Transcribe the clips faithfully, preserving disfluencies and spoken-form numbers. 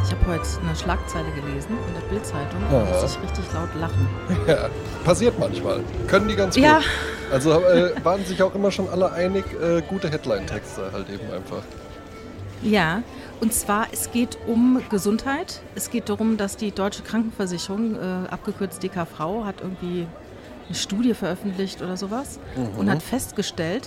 Ich habe heute eine Schlagzeile gelesen in der Bild-Zeitung, da musste ich richtig laut lachen. Ja, passiert manchmal. Können die ganz gut. Ja. Also äh, waren sich auch immer schon alle einig, äh, gute Headline-Texte halt eben einfach. Ja, und zwar, es geht um Gesundheit. Es geht darum, dass die Deutsche Krankenversicherung, äh, abgekürzt D K V, hat irgendwie eine Studie veröffentlicht oder sowas mhm. und hat festgestellt,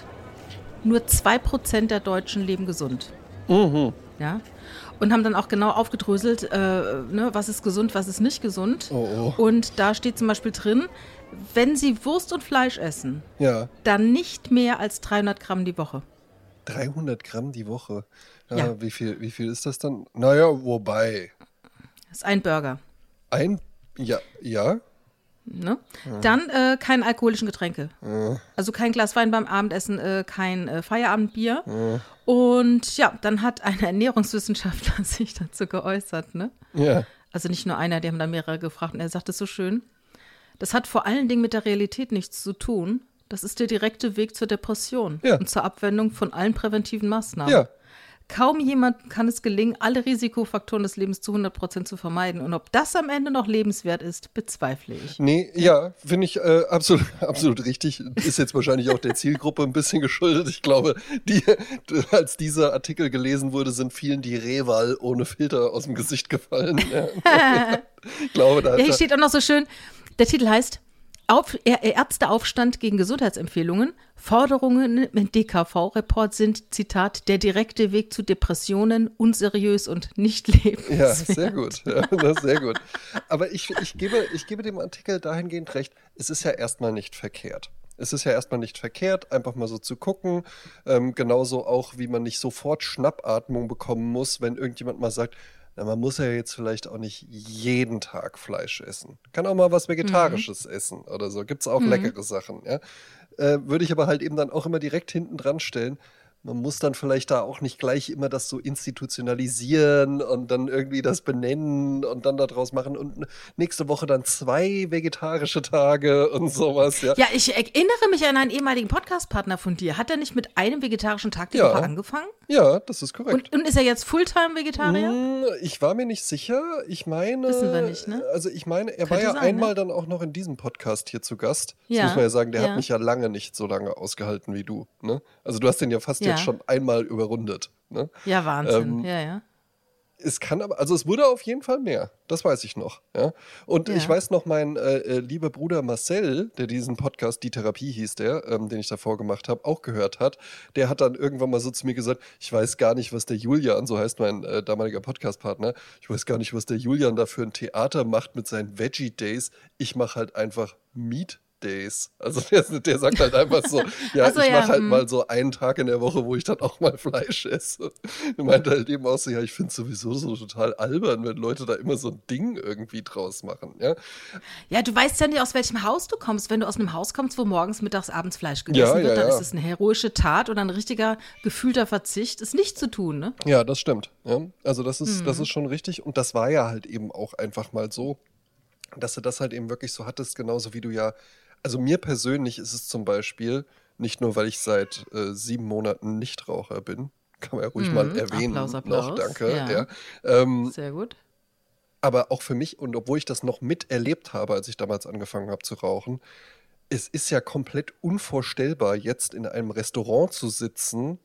nur zwei Prozent der Deutschen leben gesund. Mhm. Ja. Und haben dann auch genau aufgedröselt, äh, ne, was ist gesund, was ist nicht gesund. Oh, oh. Und da steht zum Beispiel drin, wenn Sie Wurst und Fleisch essen, ja. dann nicht mehr als dreihundert Gramm die Woche. dreihundert Gramm die Woche? Ja, ja. Wie viel, wie viel ist das dann? Naja, wobei. Das ist ein Burger. Ein, ja, ja. Ne? Ja. Dann äh, keine alkoholischen Getränke. Ja. Also kein Glas Wein beim Abendessen, äh, kein äh, Feierabendbier. Ja. Und ja, dann hat ein Ernährungswissenschaftler sich dazu geäußert. Ne? Ja. Also nicht nur einer, die haben da mehrere gefragt. Und er sagt es so schön, das hat vor allen Dingen mit der Realität nichts zu tun. Das ist der direkte Weg zur Depression ja. und zur Abwendung von allen präventiven Maßnahmen. Ja. Kaum jemand kann es gelingen, alle Risikofaktoren des Lebens zu hundert Prozent zu vermeiden. Und ob das am Ende noch lebenswert ist, bezweifle ich. Nee, ja, finde ich äh, absolut, absolut richtig. Ist jetzt wahrscheinlich auch der Zielgruppe ein bisschen geschuldet. Ich glaube, die, als dieser Artikel gelesen wurde, sind vielen die Rehwal ohne Filter aus dem Gesicht gefallen. Ja. Ich glaube, da ja, hier steht auch noch so schön, der Titel heißt Auf, Ärzteaufstand gegen Gesundheitsempfehlungen. Forderungen im D K V-Report sind, Zitat, der direkte Weg zu Depressionen, unseriös und nicht lebenswert. Ja, sehr gut. Ja, das ist sehr gut. Aber ich, ich, gebe, ich gebe dem Artikel dahingehend recht, es ist ja erstmal nicht verkehrt. Es ist ja erstmal nicht verkehrt, einfach mal so zu gucken. Ähm, genauso auch, wie man nicht sofort Schnappatmung bekommen muss, wenn irgendjemand mal sagt, na, man muss ja jetzt vielleicht auch nicht jeden Tag Fleisch essen. Kann auch mal was Vegetarisches mhm. essen oder so. Gibt's auch mhm. leckere Sachen, ja. Äh, würde ich aber halt eben dann auch immer direkt hinten dran stellen. Man muss dann vielleicht da auch nicht gleich immer das so institutionalisieren und dann irgendwie das benennen und dann daraus machen und nächste Woche dann zwei vegetarische Tage und sowas. Ja, ja ich erinnere mich an einen ehemaligen Podcast-Partner von dir. Hat er nicht mit einem vegetarischen Tag die ja. Woche angefangen? Ja, das ist korrekt. Und, und ist er jetzt Fulltime-Vegetarier? Ich war mir nicht sicher. Ich meine, wissen wir nicht, ne? Also ich meine, er Könnte war ja sein, einmal ne? dann auch noch in diesem Podcast hier zu Gast. Das ja. muss man ja sagen, der ja. hat mich ja lange nicht so lange ausgehalten wie du. Ne? Also du hast den ja fast ja. jetzt schon einmal überrundet. Ne? Ja, Wahnsinn. Ähm, ja, ja. Es kann aber, also es wurde auf jeden Fall mehr. Das weiß ich noch. Ja? Und ja. ich weiß noch, mein äh, äh, lieber Bruder Marcel, der diesen Podcast, Die Therapie hieß der, ähm, den ich davor gemacht habe, auch gehört hat, der hat dann irgendwann mal so zu mir gesagt, ich weiß gar nicht, was der Julian, so heißt mein äh, damaliger Podcast-Partner, ich weiß gar nicht, was der Julian da für ein Theater macht mit seinen Veggie-Days. Ich mache halt einfach Meat Days. Also der, der sagt halt einfach so, ja, so, ich ja, mache halt hm. mal so einen Tag in der Woche, wo ich dann auch mal Fleisch esse. Er meinte halt eben auch so, ja, ich finde es sowieso so total albern, wenn Leute da immer so ein Ding irgendwie draus machen, ja. Ja, du weißt ja nicht, aus welchem Haus du kommst. Wenn du aus einem Haus kommst, wo morgens, mittags, abends Fleisch gegessen ja, ja, wird, dann ja. ist es eine heroische Tat oder ein richtiger gefühlter Verzicht, ist nicht zu tun, ne? Ja, das stimmt. Ja. Also das ist, hm. das ist schon richtig und das war ja halt eben auch einfach mal so, dass du das halt eben wirklich so hattest, genauso wie du ja. Also mir persönlich ist es zum Beispiel, nicht nur, weil ich seit äh, sieben Monaten Nichtraucher bin, kann man ja ruhig mm, mal erwähnen. Applaus, Applaus. Noch, danke. Ja. Ja. Ähm, Sehr gut. Aber auch für mich, und obwohl ich das noch miterlebt habe, als ich damals angefangen habe zu rauchen, es ist ja komplett unvorstellbar, jetzt in einem Restaurant zu sitzen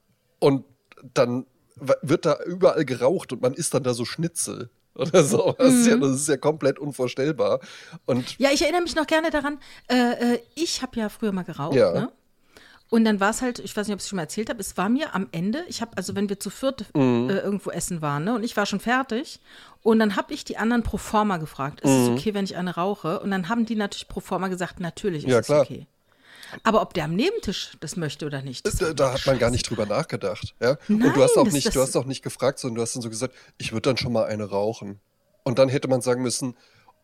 und dann wird da überall geraucht und man isst dann da so Schnitzel. Oder so. Das, mhm. ist ja, das ist ja komplett unvorstellbar. Und ja, ich erinnere mich noch gerne daran, äh, ich habe ja früher mal geraucht, ja. ne? Und dann war es halt, ich weiß nicht, ob ich es schon mal erzählt habe, es war mir am Ende, ich habe, also wenn wir zu viert mhm. äh, irgendwo essen waren, ne? Und ich war schon fertig und dann habe ich die anderen pro forma gefragt, ist mhm. es okay, wenn ich eine rauche? Und dann haben die natürlich pro forma gesagt, natürlich ist ja, es klar. okay. Aber ob der am Nebentisch das möchte oder nicht, das da, da hat man gar nicht drüber nachgedacht. Ja? Nein, und du hast auch das, nicht, das du hast auch nicht gefragt, sondern du hast dann so gesagt, ich würde dann schon mal eine rauchen. Und dann hätte man sagen müssen,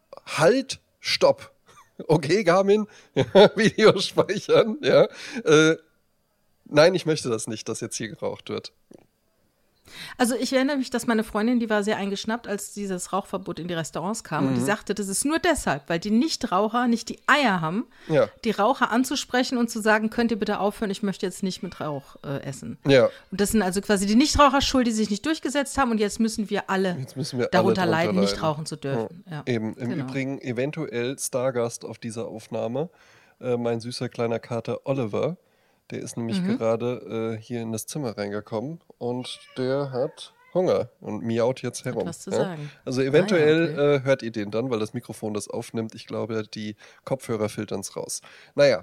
halt, stopp. Okay, Garmin, Video speichern, ja. Äh, nein, ich möchte das nicht, dass jetzt hier geraucht wird. Also ich erinnere mich, dass meine Freundin, die war sehr eingeschnappt, als dieses Rauchverbot in die Restaurants kam. Mhm. Und die sagte, das ist nur deshalb, weil die Nichtraucher nicht die Eier haben, ja. die Raucher anzusprechen und zu sagen, könnt ihr bitte aufhören, ich möchte jetzt nicht mit Rauch äh, essen. Ja. Und das sind also quasi die Nichtraucher schuld, die sich nicht durchgesetzt haben. Und jetzt müssen wir alle müssen wir darunter alle leiden, leiden, nicht rauchen zu dürfen. Ja. Ja. Eben, im genau. Übrigen eventuell Stargast auf dieser Aufnahme, äh, mein süßer kleiner Kater Oliver. Der ist nämlich mhm. gerade äh, hier in das Zimmer reingekommen und der hat Hunger und miaut jetzt herum. Was zu ja? sagen. Also eventuell ah, ja, okay. äh, hört ihr den dann, weil das Mikrofon das aufnimmt. Ich glaube, die Kopfhörer filtern es raus. Naja,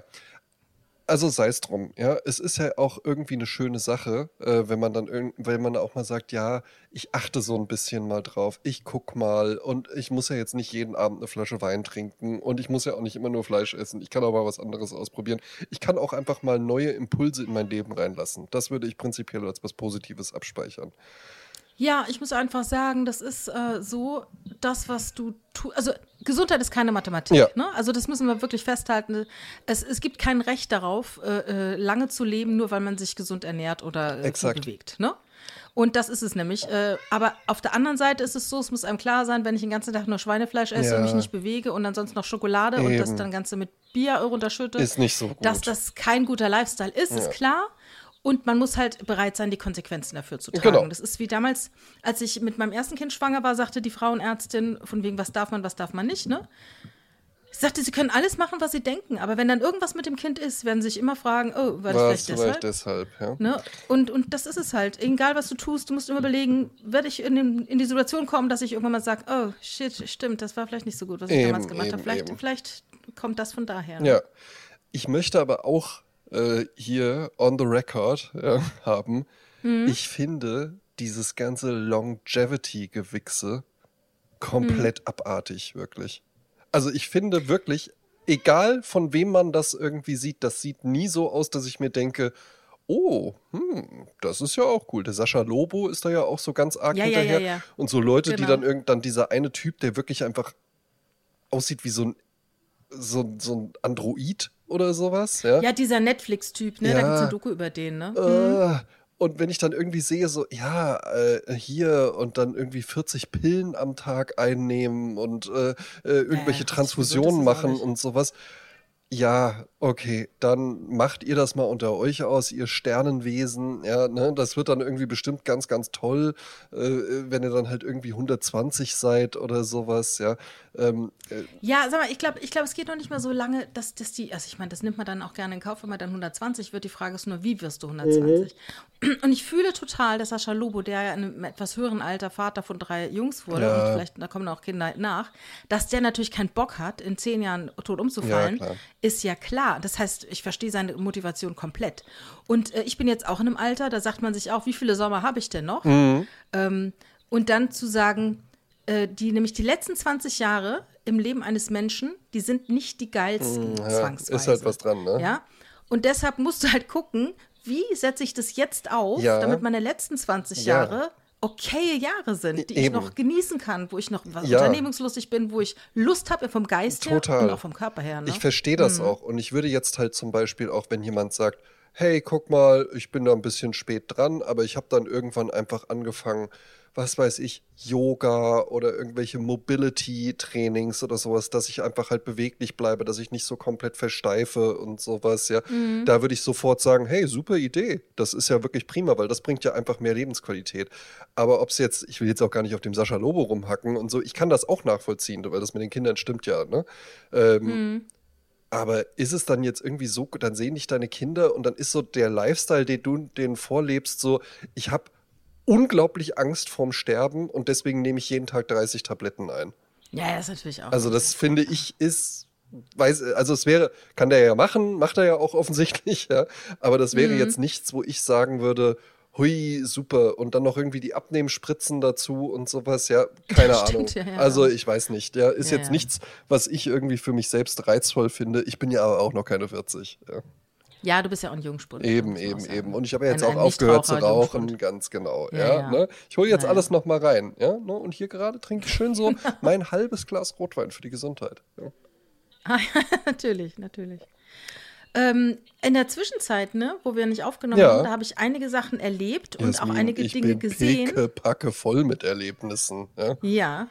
also sei es drum. Ja? Es ist ja auch irgendwie eine schöne Sache, äh, wenn man dann irg- wenn man auch mal sagt, ja, ich achte so ein bisschen mal drauf. Ich guck mal und ich muss ja jetzt nicht jeden Abend eine Flasche Wein trinken und ich muss ja auch nicht immer nur Fleisch essen. Ich kann auch mal was anderes ausprobieren. Ich kann auch einfach mal neue Impulse in mein Leben reinlassen. Das würde ich prinzipiell als was Positives abspeichern. Ja, ich muss einfach sagen, das ist äh, so, das, was du tust. Also, Gesundheit ist keine Mathematik. Ja. Ne? Also, das müssen wir wirklich festhalten. Es, es gibt kein Recht darauf, äh, äh, lange zu leben, nur weil man sich gesund ernährt oder äh, viel bewegt. Ne? Und das ist es nämlich. Äh, aber auf der anderen Seite ist es so, es muss einem klar sein, wenn ich den ganzen Tag nur Schweinefleisch esse Ja. und mich nicht bewege und ansonsten noch Schokolade Eben. und das dann Ganze mit Bier runterschütte, Ist nicht so gut. dass das kein guter Lifestyle ist, Ja. ist klar. Und man muss halt bereit sein, die Konsequenzen dafür zu tragen. Genau. Das ist wie damals, als ich mit meinem ersten Kind schwanger war, sagte die Frauenärztin, von wegen, was darf man, was darf man nicht, ne? Ich sagte, sie können alles machen, was sie denken, aber wenn dann irgendwas mit dem Kind ist, werden sie sich immer fragen, oh, war das Was vielleicht vielleicht deshalb? deshalb, ja. Ne? Und, und das ist es halt. Egal, was du tust, du musst immer überlegen, werde ich in, den, in die Situation kommen, dass ich irgendwann mal sage, oh, shit, stimmt, das war vielleicht nicht so gut, was ich Eben, damals gemacht eben, habe. Vielleicht, eben. vielleicht kommt das von daher. Ne? Ja. Ich möchte aber auch äh, hier on the record ja, haben, Mhm. ich finde dieses ganze Longevity-Gewichse komplett abartig, wirklich. Also ich finde wirklich, egal von wem man das irgendwie sieht, das sieht nie so aus, dass ich mir denke, oh, hm, das ist ja auch cool. Der Sascha Lobo ist da ja auch so ganz arg Ja, ja, hinterher. ja, ja. Und so Leute, die Genau. dann irgendwann dieser eine Typ, der wirklich einfach aussieht wie so ein, so, so ein Android oder sowas. Ja, Ja, dieser Netflix-Typ, ne? Ja. Da gibt es eine Doku über den, ne? Mhm. Äh, und wenn ich dann irgendwie sehe, so, ja, äh, hier und dann irgendwie vierzig Pillen am Tag einnehmen und äh, äh, irgendwelche Ja, Transfusionen so, das ist auch machen nicht. und sowas. Ja, okay, dann macht ihr das mal unter euch aus, ihr Sternenwesen, ja, ne, das wird dann irgendwie bestimmt ganz, ganz toll, äh, wenn ihr dann halt irgendwie hundertzwanzig seid oder sowas, ja. Ähm, äh, Ja, sag mal, ich glaube, ich glaub, es geht noch nicht mal so lange, dass, dass die, also ich meine, das nimmt man dann auch gerne in Kauf, wenn man dann hundertzwanzig wird. Die Frage ist nur, wie wirst du hundertzwanzig? Und ich fühle total, dass Sascha Lobo, der ja in einem etwas höheren Alter Vater von drei Jungs wurde, Ja. und vielleicht, da kommen auch Kinder nach, dass der natürlich keinen Bock hat, in zehn Jahren tot umzufallen, Ja, klar. ist ja klar. Das heißt, ich verstehe seine Motivation komplett. Und äh, ich bin jetzt auch in einem Alter, da sagt man sich auch, wie viele Sommer habe ich denn noch? Ähm, und dann zu sagen, äh, die nämlich die letzten zwanzig Jahre im Leben eines Menschen, die sind nicht die geilsten, ja, zwangsweise. ist halt was dran, ne? Ja? Und deshalb musst du halt gucken, wie setze ich das jetzt auf, Ja. damit meine letzten zwanzig Ja. Jahre okaye Jahre sind, die Eben. ich noch genießen kann, wo ich noch was Ja. unternehmungslustig bin, wo ich Lust habe vom Geist Total. her und auch vom Körper her. Ne? Ich verstehe das auch. Und ich würde jetzt halt zum Beispiel auch, wenn jemand sagt, hey, guck mal, ich bin da ein bisschen spät dran, aber ich habe dann irgendwann einfach angefangen, was weiß ich, Yoga oder irgendwelche Mobility-Trainings oder sowas, dass ich einfach halt beweglich bleibe, dass ich nicht so komplett versteife und sowas, ja. Da würde ich sofort sagen, hey, super Idee. Das ist ja wirklich prima, weil das bringt ja einfach mehr Lebensqualität. Aber ob es jetzt, ich will jetzt auch gar nicht auf dem Sascha Lobo rumhacken und so, ich kann das auch nachvollziehen, weil das mit den Kindern stimmt ja, ne? Ähm, Aber ist es dann jetzt irgendwie so, dann sehen dich deine Kinder und dann ist so der Lifestyle, den du denen vorlebst, so, ich habe unglaublich Angst vorm Sterben und deswegen nehme ich jeden Tag dreißig Tabletten ein. Ja, das ist natürlich auch. Also das finde ich ist, weiß, also es wäre, kann der ja machen, macht er ja auch offensichtlich, ja, aber das wäre jetzt nichts, wo ich sagen würde, hui, super, und dann noch irgendwie die Abnehmspritzen dazu und sowas, ja, keine Das Ahnung. stimmt, ja, ja. Also ich weiß nicht, ja, ist Ja, jetzt ja. nichts, was ich irgendwie für mich selbst reizvoll finde. Ich bin ja aber auch noch keine vierzig, ja. Ja, du bist ja auch ein Jungspund. Eben, muss man eben, sagen. eben. Und ich habe ja jetzt Ein- auch ein aufgehört zu Nichtraucher, rauchen, Jungspund. ganz genau. Ja, Ja, ja. Ne? Ich hole jetzt Ja, ja. alles nochmal rein. Ja, ne? Und hier gerade trinke ich schön so mein halbes Glas Rotwein für die Gesundheit. Ja. Ah, natürlich, natürlich. Ähm, in der Zwischenzeit, ne, wo wir nicht aufgenommen Ja. haben, da habe ich einige Sachen erlebt und Jasmin, auch einige ich Dinge bin gesehen. picke, packe voll mit Erlebnissen. Ja, Ja.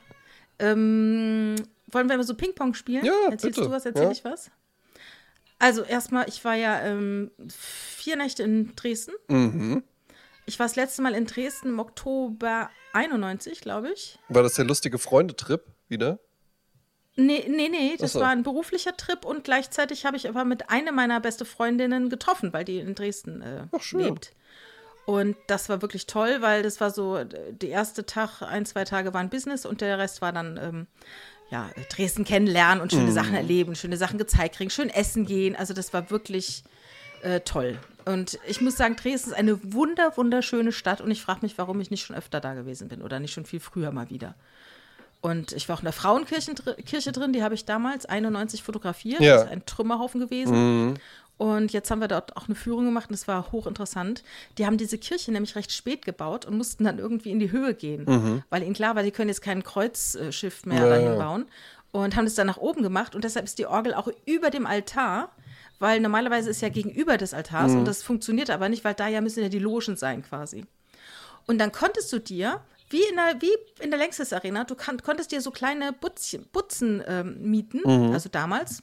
Ähm, wollen wir mal so Ping-Pong spielen? Ja, Erzählst bitte. du was, erzähl Ja. ich was? Also erstmal, ich war ja ähm, vier Nächte in Dresden. Mhm. Ich war das letzte Mal in Dresden im Oktober einundneunzig, glaube ich. War das der lustige Freundetrip wieder? Nee, nee, nee, das Ach so. war ein beruflicher Trip und gleichzeitig habe ich aber mit einer meiner beste Freundinnen getroffen, weil die in Dresden äh, Ach, schön. lebt. Und das war wirklich toll, weil das war so, der erste Tag, ein, zwei Tage waren Business und der Rest war dann, ähm, ja, Dresden kennenlernen und schöne Mhm. Sachen erleben, schöne Sachen gezeigt kriegen, schön essen gehen. Also das war wirklich äh, toll. Und ich muss sagen, Dresden ist eine wunder, wunderschöne Stadt und ich frage mich, warum ich nicht schon öfter da gewesen bin oder nicht schon viel früher mal wieder. Und ich war auch in der Frauenkirche dr- Kirche drin, die habe ich damals einundneunzig fotografiert. Ja. Das ist ein Trümmerhaufen gewesen. Mhm. Und jetzt haben wir dort auch eine Führung gemacht und es war hochinteressant. Die haben diese Kirche nämlich recht spät gebaut und mussten dann irgendwie in die Höhe gehen, Mhm. weil ihnen klar war, die können jetzt kein Kreuzschiff mehr Ja, dahin ja. bauen. Und haben es dann nach oben gemacht und deshalb ist die Orgel auch über dem Altar, weil normalerweise ist ja gegenüber des Altars Mhm. und das funktioniert aber nicht, weil da ja müssen ja die Logen sein quasi. Und dann konntest du dir, wie in der, wie in der Längstes Arena, du kann, konntest dir so kleine Butzchen, Butzen ähm, mieten, Mhm. also damals,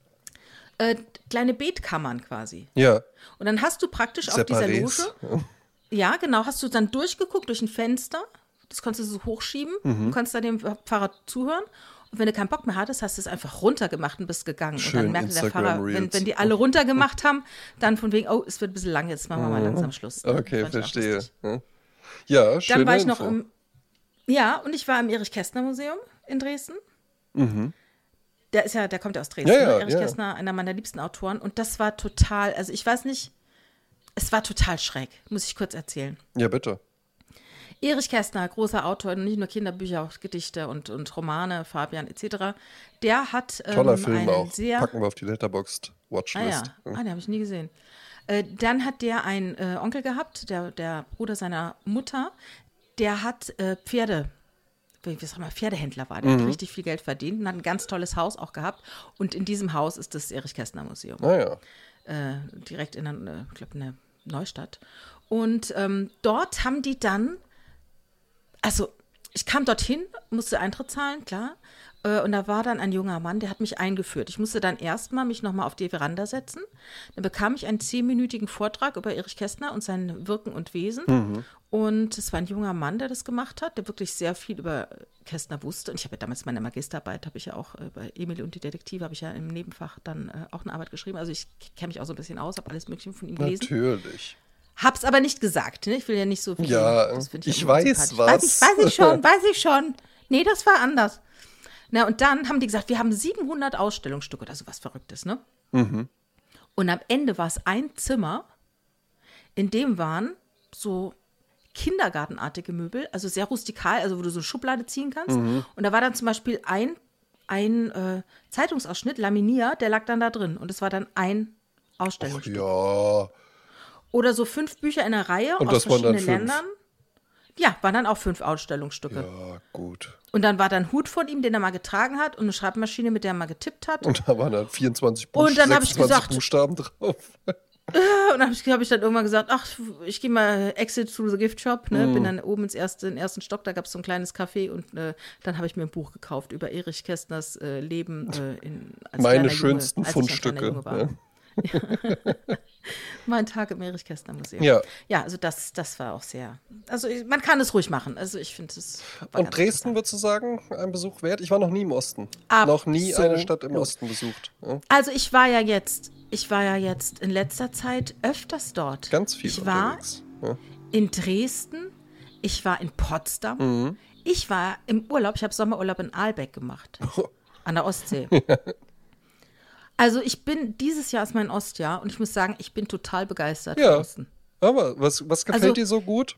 äh, kleine Betkammern quasi. Ja. Und dann hast du praktisch auf dieser Separés. Loge, ja genau, hast du dann durchgeguckt durch ein Fenster, das konntest du so hochschieben, Mhm. und konntest dann dem Pfarrer zuhören. Und wenn du keinen Bock mehr hattest, hast du es einfach runtergemacht und bist gegangen. Schön, und dann merkte der Instagram Pfarrer, wenn, Reels. wenn die alle runtergemacht haben, dann von wegen, oh, es wird ein bisschen lang, jetzt machen wir mal langsam Schluss. ne? Okay, Fand ich auch verstehe. lustig. Ja, ja schöne Dann war ich noch Info. im, ja, und ich war im Erich-Kästner-Museum in Dresden. Mhm. Der ist ja, der kommt ja aus Dresden. Ja, ja, ne? Erich ja. Kästner, einer meiner liebsten Autoren. Und das war total, also ich weiß nicht, es war total schräg, muss ich kurz erzählen. Ja, bitte. Erich Kästner, großer Autor, nicht nur Kinderbücher, auch Gedichte und, und Romane, Fabian et cetera. Der hat ähm, Toller Film einen auch. sehr... Packen wir auf die Letterboxd Ah ja, Watchlist. ah, den habe ich nie gesehen. Äh, dann hat der einen äh, Onkel gehabt, der, der Bruder seiner Mutter, der hat äh, Pferde, wie sag mal, Pferdehändler war, der Mhm. hat richtig viel Geld verdient und hat ein ganz tolles Haus auch gehabt. Und in diesem Haus ist das Erich-Kästner-Museum, Naja. äh, direkt in der, äh, ich glaube, in der Neustadt. Und ähm, dort haben die dann, also ich kam dorthin, musste Eintritt zahlen, klar. Äh, und da war dann ein junger Mann, der hat mich eingeführt. Ich musste dann erstmal mich nochmal auf die Veranda setzen. Dann bekam ich einen zehnminütigen Vortrag über Erich Kästner und sein Wirken und Wesen. Mhm. Und es war ein junger Mann, der das gemacht hat, der wirklich sehr viel über Kästner wusste. Und ich habe ja damals meine Magisterarbeit, habe ich ja auch äh, bei Emil und die Detektive, habe ich ja im Nebenfach dann äh, auch eine Arbeit geschrieben. Also ich kenne mich auch so ein bisschen aus, habe alles Mögliche von ihm gelesen. Natürlich. Hab's aber nicht gesagt, ne? Ich will ja nicht so viel. Ja, das find ich ja weiß unsympathisch. was. Weiß ich, weiß ich schon, weiß ich schon. Nee, das war anders. Na, und dann haben die gesagt, wir haben siebenhundert Ausstellungsstücke oder sowas Verrücktes, ne? Mhm. Und am Ende war es ein Zimmer, in dem waren so kindergartenartige Möbel, also sehr rustikal, also wo du so eine Schublade ziehen kannst. Mhm. Und da war dann zum Beispiel ein, ein äh, Zeitungsausschnitt, laminiert, der lag dann da drin. Und es war dann ein Ach Ausstellungsstück. ja. Oder so fünf Bücher in einer Reihe Und aus das waren dann verschiedenen fünf? Ländern. Ja, waren dann auch fünf Ausstellungsstücke. Ja, gut. Und dann war da ein Hut von ihm, den er mal getragen hat und eine Schreibmaschine, mit der er mal getippt hat. Und, Und da waren dann vierundzwanzig, Buch Und dann hab ich sechsundzwanzig gesagt- Buchstaben drauf. dann habe ich, hab ich dann irgendwann gesagt, ach, ich gehe mal Exit through the Gift Shop. Ne? Mhm. Bin dann oben ins erste, in den ersten Stock, da gab es so ein kleines Café. Und äh, dann habe ich mir ein Buch gekauft über Erich Kästners äh, Leben äh, in, als Meine kleiner schönsten Junge, als ich ein kleiner Fundstücke. Junge war. Ja. Mein Tag im Erich Kästner Museum. Ja. Ja, also das, das war auch sehr, also ich, man kann es ruhig machen. Also ich finde es. war Und ganz Dresden, würdest du sagen, ein Besuch wert? Ich war noch nie im Osten. Absolut. Noch nie eine Stadt im Osten besucht. Ja. Also ich war ja jetzt, ich war ja jetzt in letzter Zeit öfters dort. Ganz viel Ich war unterwegs. Ja. in Dresden, ich war in Potsdam, Mhm. ich war im Urlaub, ich habe Sommerurlaub in Aalbeck gemacht, an der Ostsee. Also ich bin, dieses Jahr ist mein Ostjahr und ich muss sagen, ich bin total begeistert Ja. vom Osten. Aber was, was gefällt Also- dir so gut?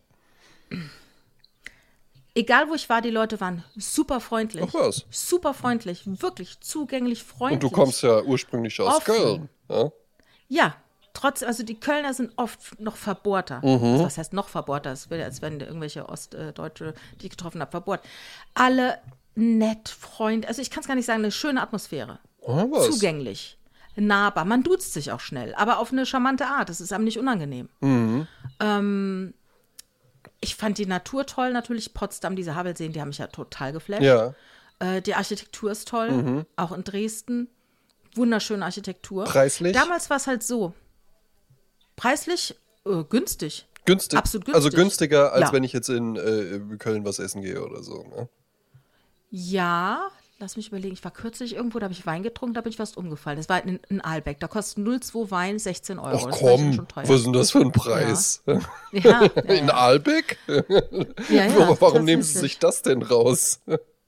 Egal wo ich war, die Leute waren super freundlich. Ach was. Super freundlich, wirklich zugänglich, freundlich. Und du kommst ja ursprünglich aus Offen. Köln. Ja? Ja, trotzdem, also die Kölner sind oft noch verbohrter. Mhm. Also was heißt noch verbohrter? Es wird, als wenn irgendwelche Ostdeutsche, die ich getroffen habe, verbohrt. Alle nett, freundlich, also ich kann es gar nicht sagen, eine schöne Atmosphäre. Ah, was? Zugänglich. nahbar. Man duzt sich auch schnell, aber auf eine charmante Art. Das ist einem nicht unangenehm. Mhm. Ähm, ich fand die Natur toll, natürlich Potsdam, diese Havelseen, die haben mich ja total geflasht. Ja. Äh, die Architektur ist toll, Mhm. auch in Dresden. Wunderschöne Architektur. Preislich? Damals war es halt so. Preislich äh, günstig. Günstig. Absolut günstig. Also günstiger, als Ja. wenn ich jetzt in äh, Köln was essen gehe oder so. Ne? Ja, lass mich überlegen. Ich war kürzlich irgendwo, da habe ich Wein getrunken, da bin ich fast umgefallen. Das war in, in Aalbeck. Da kostet null Komma zwei Wein sechzehn Euro. Ach Das war komm, schon teuer. was ist denn das für ein Preis? Ja, ja, In ja. Aalbeck? Ja, ja, Warum nehmen Sie tatsächlich. sich das denn raus?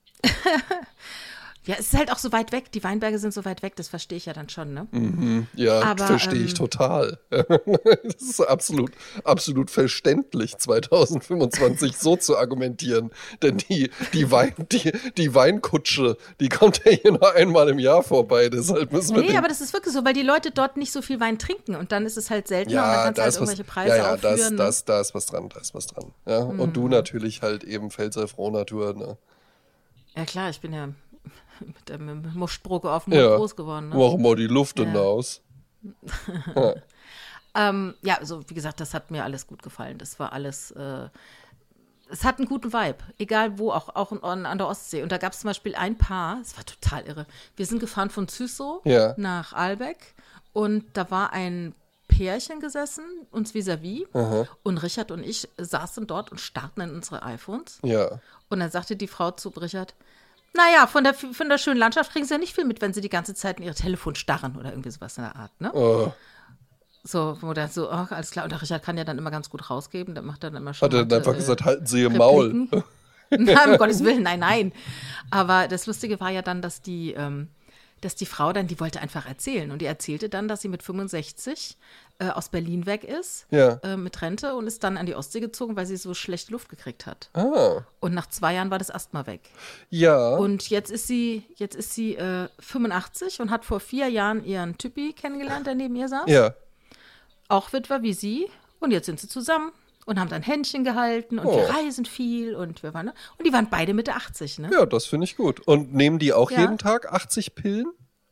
Ja, es ist halt auch so weit weg. Die Weinberge sind so weit weg, das verstehe ich ja dann schon, ne? Mhm, ja, Aber, verstehe ich ähm, total. Das ist absolut, absolut verständlich, zwanzig fünfundzwanzig so zu argumentieren. Denn die, die, Wein, die, die Weinkutsche, die kommt ja hier nur einmal im Jahr vorbei. Deshalb müssen wir Nee, den, aber das ist wirklich so, weil die Leute dort nicht so viel Wein trinken und dann ist es halt seltener und dann ja, kannst du da halt ist was, irgendwelche Preise ja, ja, da aufführen. ist, da, ist, da ist was dran, da ist was dran. Ja? Und du natürlich halt eben Pfälzer Frohnatur. Ne? ne? Ja klar, ich bin ja mit der Muschbroke auf dem Mund Ja, groß geworden. Ne? machen wir die Luft Ja. hinaus. Ähm, ja, also wie gesagt, das hat mir alles gut gefallen. Das war alles, äh, es hat einen guten Vibe, egal wo, auch, auch an, an der Ostsee. Und da gab es zum Beispiel ein Paar, es war total irre. Wir sind gefahren von Züssow Ja. nach Aalbeck und da war ein Pärchen gesessen, uns vis-à-vis. Aha. Und Richard und ich saßen dort und starrten in unsere iPhones. Ja. Und dann sagte die Frau zu Richard, naja, von der, von der schönen Landschaft kriegen sie ja nicht viel mit, wenn sie die ganze Zeit in ihr Telefon starren oder irgendwie sowas in der Art, ne? Oh. So, wo dann so, oh, alles klar. Und der Richard kann ja dann immer ganz gut rausgeben, der macht dann immer schon. Hat er dann einfach gesagt, halten Sie Ihr Maul. Nein, um Gottes Willen, nein, nein. Aber das Lustige war ja dann, dass die, ähm, dass die Frau dann, die wollte einfach erzählen. Und die erzählte dann, dass sie mit fünfundsechzig äh, aus Berlin weg ist, Ja. äh, mit Rente und ist dann an die Ostsee gezogen, weil sie so schlechte Luft gekriegt hat. Ah. Und nach zwei Jahren war das Asthma weg. Ja. Und jetzt ist sie, jetzt ist sie äh, fünfundachtzig und hat vor vier Jahren ihren Typi kennengelernt, der neben ihr saß. Ja. Auch Witwer wie sie. Und jetzt sind sie zusammen und haben dann Händchen gehalten und Oh. wir reisen viel und wir waren, ne? Und die waren beide Mitte achtzig, ne? Ja, das finde ich gut. Und nehmen die auch Ja. jeden Tag achtzig Pillen?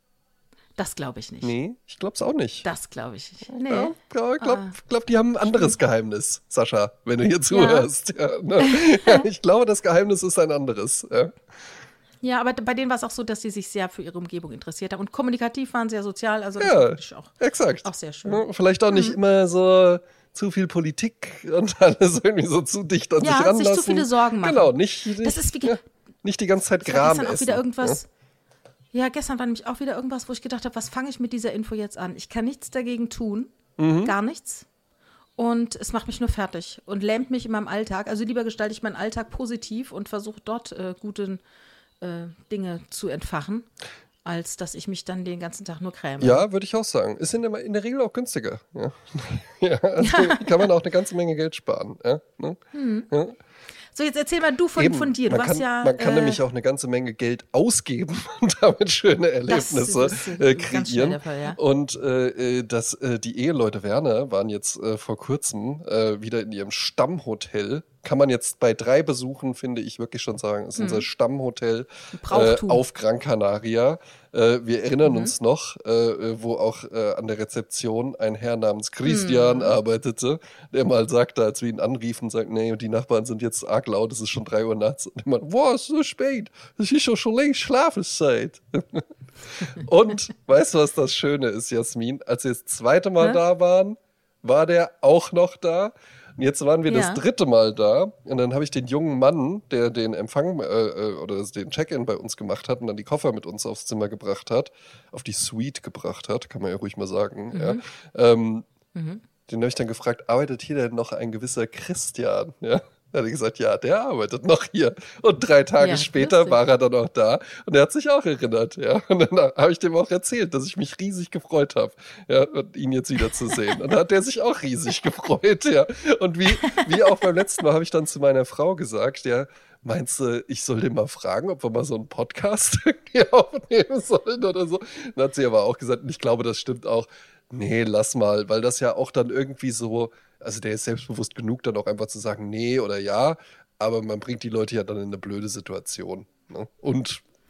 Das glaube ich nicht. Nee, ich glaube es auch nicht. Das glaube ich nicht. Nee. Ja, ja, ich glaube, Ah. glaub, die haben ein anderes Geheimnis, Sascha, wenn du hier zuhörst. Ja. ne? Ich glaube, das Geheimnis ist ein anderes. Ja. Ja, aber bei denen war es auch so, dass sie sich sehr für ihre Umgebung interessiert haben. Und kommunikativ waren sehr sozial, also das Ja, war wirklich auch, Exakt. auch sehr schön. Ja, vielleicht auch nicht immer so zu viel Politik und alles irgendwie so zu dicht an Ja, sich sich ranlassen. zu viele Sorgen machen. Genau, nicht, nicht, Das ist wie ge- ja, nicht die ganze Zeit Es war Gram gestern auch essen. wieder irgendwas. Ja, gestern war nämlich auch wieder irgendwas, wo ich gedacht habe, was fange ich mit dieser Info jetzt an? Ich kann nichts dagegen tun, Mhm. gar nichts. Und es macht mich nur fertig und lähmt mich in meinem Alltag. Also lieber gestalte ich meinen Alltag positiv und versuche dort äh, gute äh, Dinge zu entfachen, als dass ich mich dann den ganzen Tag nur kräme. Ja, würde ich auch sagen. Ist in der, in der Regel auch günstiger. Ja, ja also kann man auch eine ganze Menge Geld sparen. Ja, ne? ja. So, jetzt erzähl mal du von, Eben, von dir. Du man warst kann, ja. man kann äh, nämlich auch eine ganze Menge Geld ausgeben und damit schöne Erlebnisse ist, äh, äh, ganz schnell kreieren. der Fall, ja. Und äh, äh, das, äh, die Eheleute Werner waren jetzt äh, vor kurzem äh, wieder in ihrem Stammhotel. Kann man jetzt bei drei Besuchen, finde ich, wirklich schon sagen, ist unser Stammhotel äh, Brauchtum. auf Gran Canaria. Äh, wir erinnern uns noch, äh, wo auch äh, an der Rezeption ein Herr namens Christian arbeitete, der mal sagte, als wir ihn anriefen, sagt, nee, die Nachbarn sind jetzt arg laut, es ist schon drei Uhr nachts. Und er meinte, boah, es ist so spät, es ist doch schon längst Schlafenszeit. Und weißt du, was das Schöne ist, Jasmin? Als wir das zweite Mal Hä? da waren, war der auch noch da. Und jetzt waren wir Ja. das dritte Mal da und dann habe ich den jungen Mann, der den Empfang äh, äh, oder den Check-in bei uns gemacht hat und dann die Koffer mit uns aufs Zimmer gebracht hat, auf die Suite gebracht hat, kann man ja ruhig mal sagen. Ja. Ähm, Den habe ich dann gefragt, arbeitet hier denn noch ein gewisser Christian? Ja. Da hat er gesagt, ja, der arbeitet noch hier. Und drei Tage Ja, später lustig. war er dann auch da und er hat sich auch erinnert. Ja. Und dann habe ich dem auch erzählt, dass ich mich riesig gefreut habe, ja, und ihn jetzt wieder zu sehen. Und dann hat er sich auch riesig gefreut. Ja. Und wie, wie auch beim letzten Mal habe ich dann zu meiner Frau gesagt, ja, meinst du, ich soll den mal fragen, ob wir mal so einen Podcast irgendwie aufnehmen sollen oder so? Dann hat sie aber auch gesagt, und ich glaube, das stimmt auch, nee, lass mal, weil das ja auch dann irgendwie so, also der ist selbstbewusst genug, dann auch einfach zu sagen, nee oder ja, aber man bringt die Leute ja dann in eine blöde Situation. Ne? Und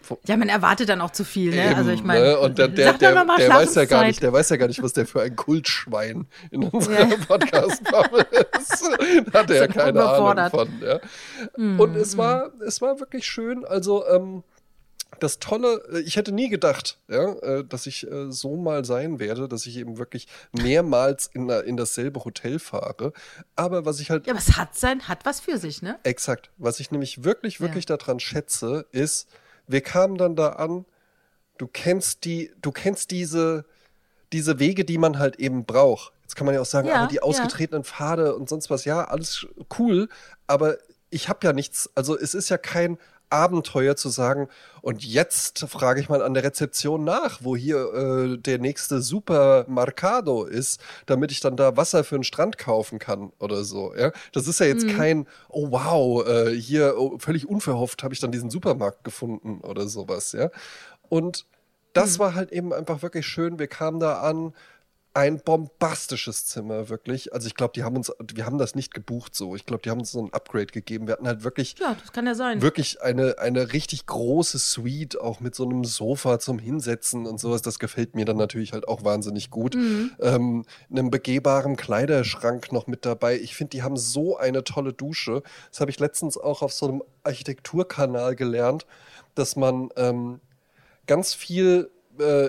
Ja, man erwartet dann auch zu viel, ne? Eben, also ich meine, ne? Und der, der, der, der weiß ja gar nicht, der weiß ja gar nicht, was der für ein Kultschwein in unserer ja. Podcast-Bubble ist. Da hat er ja keine Ahnung von. Ja. Mm, und es mm. war, es war wirklich schön. Also ähm, das Tolle, ich hätte nie gedacht, ja, dass ich so mal sein werde, dass ich eben wirklich mehrmals in, in dasselbe Hotel fahre. Aber was ich halt. Ja, aber es hat sein, hat was für sich, ne? Exakt. Was ich nämlich wirklich, wirklich ja. daran schätze, ist, wir kamen dann da an, du kennst die, du kennst diese, diese Wege, die man halt eben braucht. Jetzt kann man ja auch sagen, ja, aber die ausgetretenen ja. Pfade und sonst was, ja, alles cool, aber ich habe ja nichts, also es ist ja kein Abenteuer zu sagen, und jetzt frage ich mal an der Rezeption nach, wo hier äh, der nächste Supermercado ist, damit ich dann da Wasser für den Strand kaufen kann oder so. Ja? Das ist ja jetzt mhm. kein, oh wow, äh, hier oh, völlig unverhofft habe ich dann diesen Supermarkt gefunden oder sowas. Ja? Und das mhm. war halt eben einfach wirklich schön. Wir kamen da an, ein bombastisches Zimmer, wirklich. Also ich glaube, die haben uns, wir haben das nicht gebucht so. Ich glaube, die haben uns so ein Upgrade gegeben. Wir hatten halt wirklich, ja, das kann ja sein. Wirklich eine, eine richtig große Suite, auch mit so einem Sofa zum Hinsetzen und sowas. Das gefällt mir dann natürlich halt auch wahnsinnig gut. Mhm. Ähm, einem begehbaren Kleiderschrank noch mit dabei. Ich finde, die haben so eine tolle Dusche. Das habe ich letztens auch auf so einem Architekturkanal gelernt, dass man ähm, ganz viel äh,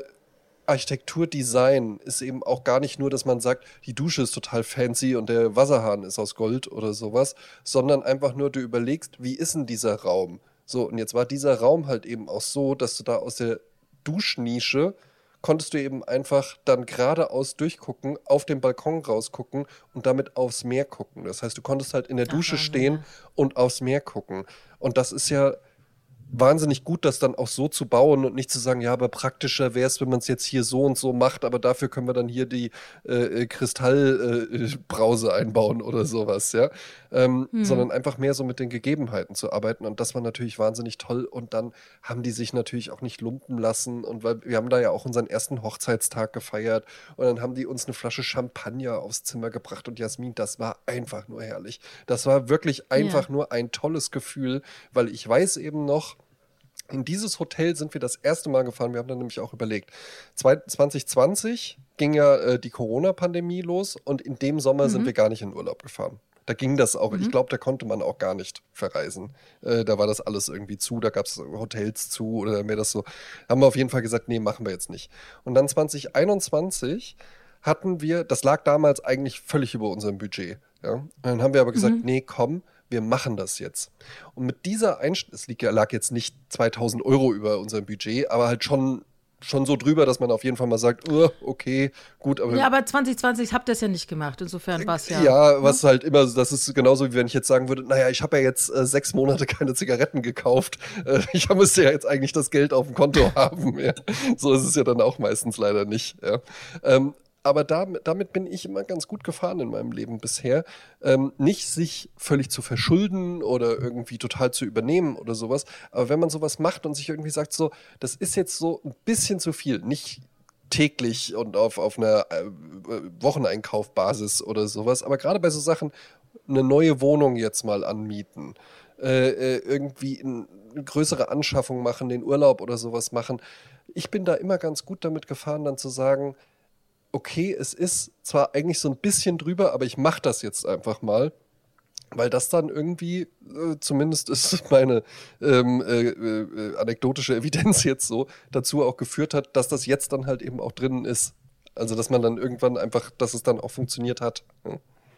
Architekturdesign ist eben auch gar nicht nur, dass man sagt, die Dusche ist total fancy und der Wasserhahn ist aus Gold oder sowas, sondern einfach nur, du überlegst, wie ist denn dieser Raum? So, und jetzt war dieser Raum halt eben auch so, dass du da aus der Duschnische konntest du eben einfach dann geradeaus durchgucken, auf den Balkon rausgucken und damit aufs Meer gucken. Das heißt, du konntest halt in der Dusche Ach, stehen ja. und aufs Meer gucken. Und das ist ja wahnsinnig gut, das dann auch so zu bauen und nicht zu sagen, ja, aber praktischer wäre es, wenn man es jetzt hier so und so macht, aber dafür können wir dann hier die äh, Kristallbrause äh, einbauen oder sowas, ja. Ähm, hm. Sondern einfach mehr so mit den Gegebenheiten zu arbeiten und das war natürlich wahnsinnig toll und dann haben die sich natürlich auch nicht lumpen lassen und weil wir haben da ja auch unseren ersten Hochzeitstag gefeiert und dann haben die uns eine Flasche Champagner aufs Zimmer gebracht und Jasmin, das war einfach nur herrlich. Das war wirklich einfach ja. nur ein tolles Gefühl, weil ich weiß eben noch, in dieses Hotel sind wir das erste Mal gefahren. Wir haben dann nämlich auch überlegt, zwanzig zwanzig ging ja äh, die Corona-Pandemie los und in dem Sommer mhm. sind wir gar nicht in Urlaub gefahren. Da ging das auch. Mhm. Ich glaube, da konnte man auch gar nicht verreisen. Äh, da war das alles irgendwie zu, da gab es Hotels zu oder dann wäre das so. Haben wir auf jeden Fall gesagt, nee, machen wir jetzt nicht. Und dann zwanzig einundzwanzig hatten wir, das lag damals eigentlich völlig über unserem Budget. Ja? Und dann haben wir aber gesagt, mhm. nee, komm, wir machen das jetzt. Und mit dieser Einstellung, es lag jetzt nicht zweitausend Euro über unserem Budget, aber halt schon, schon so drüber, dass man auf jeden Fall mal sagt, oh, okay, gut. Aber ja, aber zwanzig zwanzig habt ihr es ja nicht gemacht, insofern war es ja. Ja, was ne? halt immer, das ist genauso, wie wenn ich jetzt sagen würde, naja, ich habe ja jetzt äh, sechs Monate keine Zigaretten gekauft. Äh, ich müsste ja jetzt eigentlich das Geld auf dem Konto haben. Ja. So ist es ja dann auch meistens leider nicht. Ja. Ähm, Aber damit, damit bin ich immer ganz gut gefahren in meinem Leben bisher. Ähm, nicht sich völlig zu verschulden oder irgendwie total zu übernehmen oder sowas. Aber wenn man sowas macht und sich irgendwie sagt, so, das ist jetzt so ein bisschen zu viel. Nicht täglich und auf, auf einer äh, Wocheneinkaufbasis oder sowas. Aber gerade bei so Sachen, eine neue Wohnung jetzt mal anmieten, äh, irgendwie eine größere Anschaffung machen, den Urlaub oder sowas machen. Ich bin da immer ganz gut damit gefahren, dann zu sagen, okay, es ist zwar eigentlich so ein bisschen drüber, aber ich mache das jetzt einfach mal, weil das dann irgendwie, äh, zumindest ist meine ähm, äh, äh, anekdotische Evidenz jetzt so, dazu auch geführt hat, dass das jetzt dann halt eben auch drinnen ist. Also, dass man dann irgendwann einfach, dass es dann auch funktioniert hat. Ja,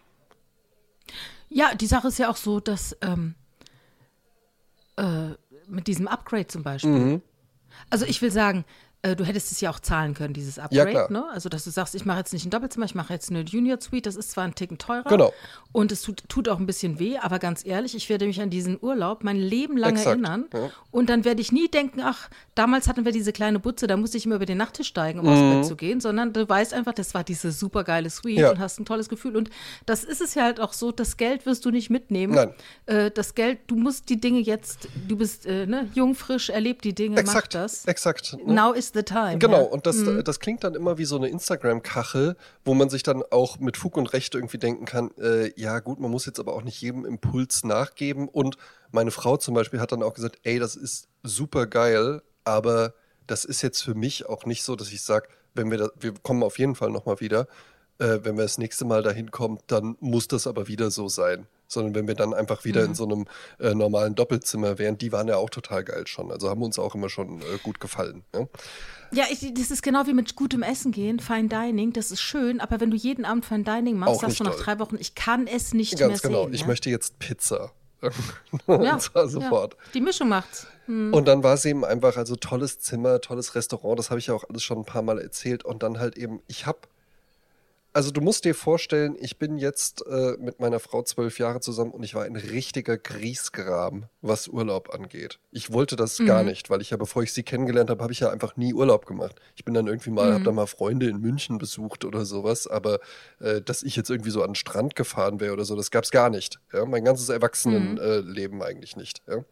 ja die Sache ist ja auch so, dass ähm, äh, mit diesem Upgrade zum Beispiel, mhm. also ich will sagen, du hättest es ja auch zahlen können, dieses Upgrade, ja, ne? Also, dass du sagst, ich mache jetzt nicht ein Doppelzimmer, ich mache jetzt eine Junior Suite, das ist zwar ein Ticken teurer. Genau. Und es tut, tut auch ein bisschen weh, aber ganz ehrlich, ich werde mich an diesen Urlaub mein Leben lang Exakt, erinnern. Ja. Und dann werde ich nie denken, ach, damals hatten wir diese kleine Butze, da musste ich immer über den Nachttisch steigen, um mhm. aufs Bett zu gehen, sondern du weißt einfach, das war diese super geile Suite ja. und hast ein tolles Gefühl. Und das ist es ja halt auch so, das Geld wirst du nicht mitnehmen. Nein. Äh, das Geld, du musst die Dinge jetzt, du bist äh, ne, jung, frisch, erleb die Dinge, exakt, mach das. Exakt. Ne? Now is the time. Genau. Ja. Und das, mhm. das klingt dann immer wie so eine Instagram-Kachel, wo man sich dann auch mit Fug und Recht irgendwie denken kann, äh, ja gut, man muss jetzt aber auch nicht jedem Impuls nachgeben. Und meine Frau zum Beispiel hat dann auch gesagt, ey, das ist super geil, aber das ist jetzt für mich auch nicht so, dass ich sage, wenn wir da, wir kommen auf jeden Fall nochmal wieder, äh, wenn wir das nächste Mal dahin kommen, dann muss das aber wieder so sein. Sondern wenn wir dann einfach wieder Mhm. in so einem äh, normalen Doppelzimmer wären, die waren ja auch total geil schon. Also haben uns auch immer schon äh, gut gefallen. Ja, Ja, ich, das ist genau wie mit gutem Essen gehen, Fine Dining, das ist schön, aber wenn du jeden Abend Fine Dining machst, Auch sagst nicht du nach doll. drei Wochen, ich kann es nicht Ganz mehr genau. sehen. Ich ja? möchte jetzt Pizza. ja, Und zwar sofort. Ja. Die Mischung macht's. Hm. Und dann war es eben einfach, also tolles Zimmer, tolles Restaurant, das habe ich ja auch alles schon ein paar Mal erzählt. Und dann halt eben, ich habe, also du musst dir vorstellen, ich bin jetzt äh, mit meiner Frau zwölf Jahre zusammen und ich war ein richtiger Griesgram, was Urlaub angeht. Ich wollte das gar Mhm. nicht, weil ich ja, bevor ich sie kennengelernt habe, habe ich ja einfach nie Urlaub gemacht. Ich bin dann irgendwie mal, habe Mhm. dann mal Freunde in München besucht oder sowas, aber äh, dass ich jetzt irgendwie so an den Strand gefahren wäre oder so, das gab es gar nicht. Ja? Mein ganzes Mhm. Erwachsenenleben äh, eigentlich nicht. Ja?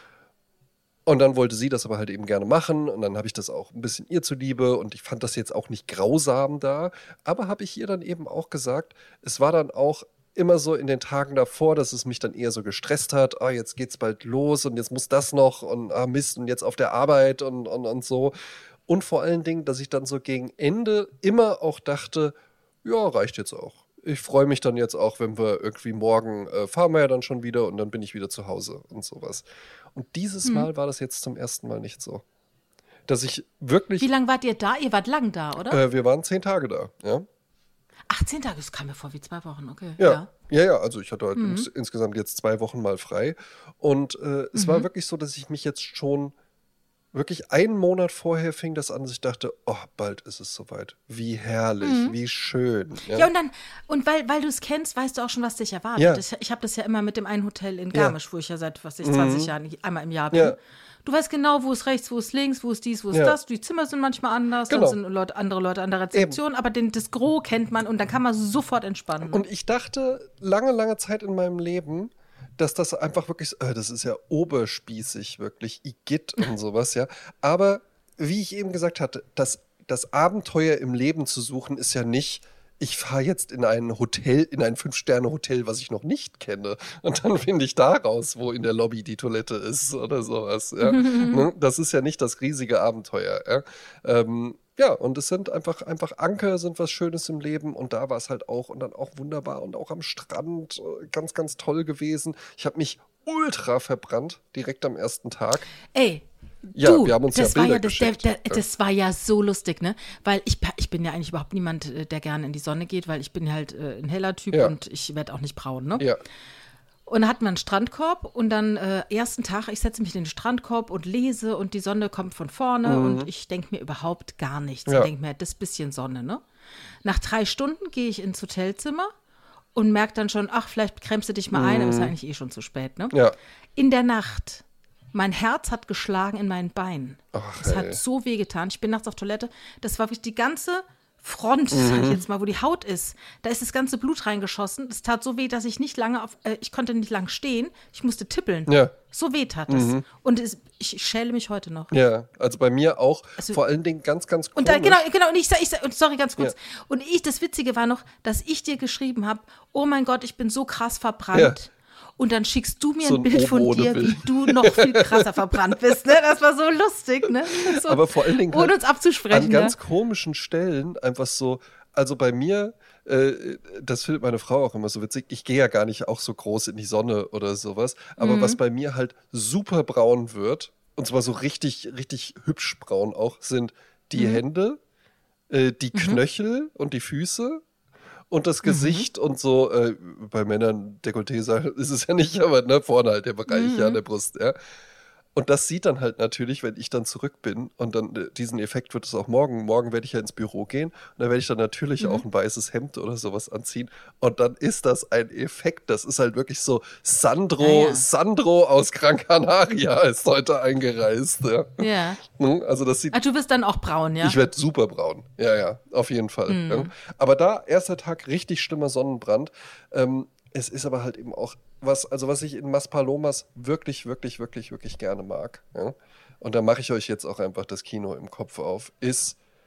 Und dann wollte sie das aber halt eben gerne machen und dann habe ich das auch ein bisschen ihr zuliebe und ich fand das jetzt auch nicht grausam da, aber habe ich ihr dann eben auch gesagt, es war dann auch immer so in den Tagen davor, dass es mich dann eher so gestresst hat, ah, jetzt geht's bald los und jetzt muss das noch und ah, Mist und jetzt auf der Arbeit und, und, und so. Und vor allen Dingen, dass ich dann so gegen Ende immer auch dachte, ja, reicht jetzt auch. Ich freue mich dann jetzt auch, wenn wir irgendwie morgen äh, fahren wir ja dann schon wieder und dann bin ich wieder zu Hause und sowas. Und dieses Mhm. Mal war das jetzt zum ersten Mal nicht so. Dass ich Wie wirklich, lange wart ihr da? Ihr wart lang da, oder? äh, wir waren zehn Tage da, ja. achtzehn Tage, das kam mir vor wie zwei Wochen, okay. Ja, Ja. ja, ja, also ich hatte halt Mhm. ins, insgesamt jetzt zwei Wochen mal frei. Und äh, es war Mhm. wirklich so, dass ich mich jetzt schon wirklich einen Monat vorher fing das an, dass ich dachte, oh, bald ist es soweit. Wie herrlich, Mhm. wie schön. Ja, Ja, und dann, und weil, weil du es kennst, weißt du auch schon, was dich erwartet. ja, Das, ich habe das ja immer mit dem einen Hotel in ja, Garmisch, wo ich ja seit, was ich, zwanzig mhm. Jahren einmal im Jahr bin. Ja, Du weißt genau, wo ist rechts, wo ist links, wo ist dies, wo ist ja, das. Die Zimmer sind manchmal anders, dann genau, sind Leute, andere Leute an der eben. Rezeption, aber den, das Gros kennt man und dann kann man sofort entspannen. Ne? Und ich dachte lange, lange Zeit in meinem Leben, dass das einfach wirklich, so- äh, das ist ja oberspießig, wirklich, Igitt und sowas, ja. Aber wie ich eben gesagt hatte, das, das Abenteuer im Leben zu suchen, ist ja nicht, ich fahre jetzt in ein Hotel, in ein Fünf-Sterne-Hotel, was ich noch nicht kenne. Und dann finde ich da raus, wo in der Lobby die Toilette ist oder sowas. Ja. Ne? Das ist ja nicht das riesige Abenteuer. Ja, ähm, ja, und es sind einfach, einfach Anker sind was Schönes im Leben und da war es halt auch und dann auch wunderbar und auch am Strand äh, ganz, ganz toll gewesen. Ich habe mich ultra verbrannt direkt am ersten Tag. Ey, Ja, du, wir haben uns ja das war Bilder ja das, der, geschickt. der, Ja. das war ja so lustig, ne? Weil ich, ich bin ja eigentlich überhaupt niemand, äh, der gerne in die Sonne geht, weil ich bin halt äh, ein heller Typ Ja, und ich werde auch nicht braun, ne? ja, Und dann hatten wir einen Strandkorb und dann äh, ersten Tag, ich setze mich in den Strandkorb und lese und die Sonne kommt von vorne mhm. und ich denke mir überhaupt gar nichts. Und Ja, denke mir, das bisschen Sonne, ne? Nach drei Stunden gehe ich ins Hotelzimmer und merke dann schon, ach, vielleicht krämst du dich mal ein, aber ist mhm. eigentlich eh schon zu spät, ne? Ja. In der Nacht, mein Herz hat geschlagen in meinen Beinen. Ach, Es hat ey. so weh getan. Ich bin nachts auf Toilette. Das war wirklich die ganze Front, sag ich Mhm. jetzt mal, wo die Haut ist. Da ist das ganze Blut reingeschossen. Es tat so weh, dass ich nicht lange auf, äh, ich konnte nicht lang stehen. Ich musste tippeln. Ja, So weh tat es. mhm. Und es, ich schäle mich heute noch. Ja, also bei mir auch. Also, Vor allen Dingen ganz, ganz und da, genau, komisch. genau, und ich sag, ich sag, und sorry, ganz Ja, kurz. Und ich, das Witzige war noch, dass ich dir geschrieben habe, oh mein Gott, ich bin so krass ja, verbrannt. Und dann schickst du mir so ein ein Bild oben von ohne dir, wie Bild. du noch viel krasser verbrannt bist. Ne? Das war so lustig, ne? So, Aber vor allen Dingen ohne halt uns an abzusprechen, ne? ganz komischen Stellen einfach so, also bei mir, äh, das findet meine Frau auch immer so witzig, ich gehe ja gar nicht auch so groß in die Sonne oder sowas, aber was Mhm. bei mir halt super braun wird, und zwar so richtig, richtig hübsch braun auch, sind die Mhm. Hände, äh, die Mhm. Knöchel und die Füße und das Mhm. Gesicht und so, äh, bei Männern Dekolleté ist es ja nicht, aber ne, vorne halt der Bereich, ja, an Mhm. der Brust, ja. Und das sieht dann halt natürlich, wenn ich dann zurück bin und dann äh, diesen Effekt wird es auch morgen. Morgen werde ich ja ins Büro gehen und dann werde ich dann natürlich auch Mhm. ein weißes Hemd oder sowas anziehen und dann ist das ein Effekt. Das ist halt wirklich so Sandro, Naja. Sandro aus Gran Canaria ist heute eingereist. Ja. Ja. Ne? Also das sieht, Ah, du wirst dann auch braun, ich ja? werde super braun. Ja, ja, auf jeden Fall. Ja. Mhm. Aber da, erster Tag, richtig schlimmer Sonnenbrand. Ähm, es ist aber halt eben auch was, also was ich in Maspalomas wirklich, wirklich, wirklich, wirklich gerne mag. Ja? Und da mache ich euch jetzt auch einfach das Kino im Kopf auf, ist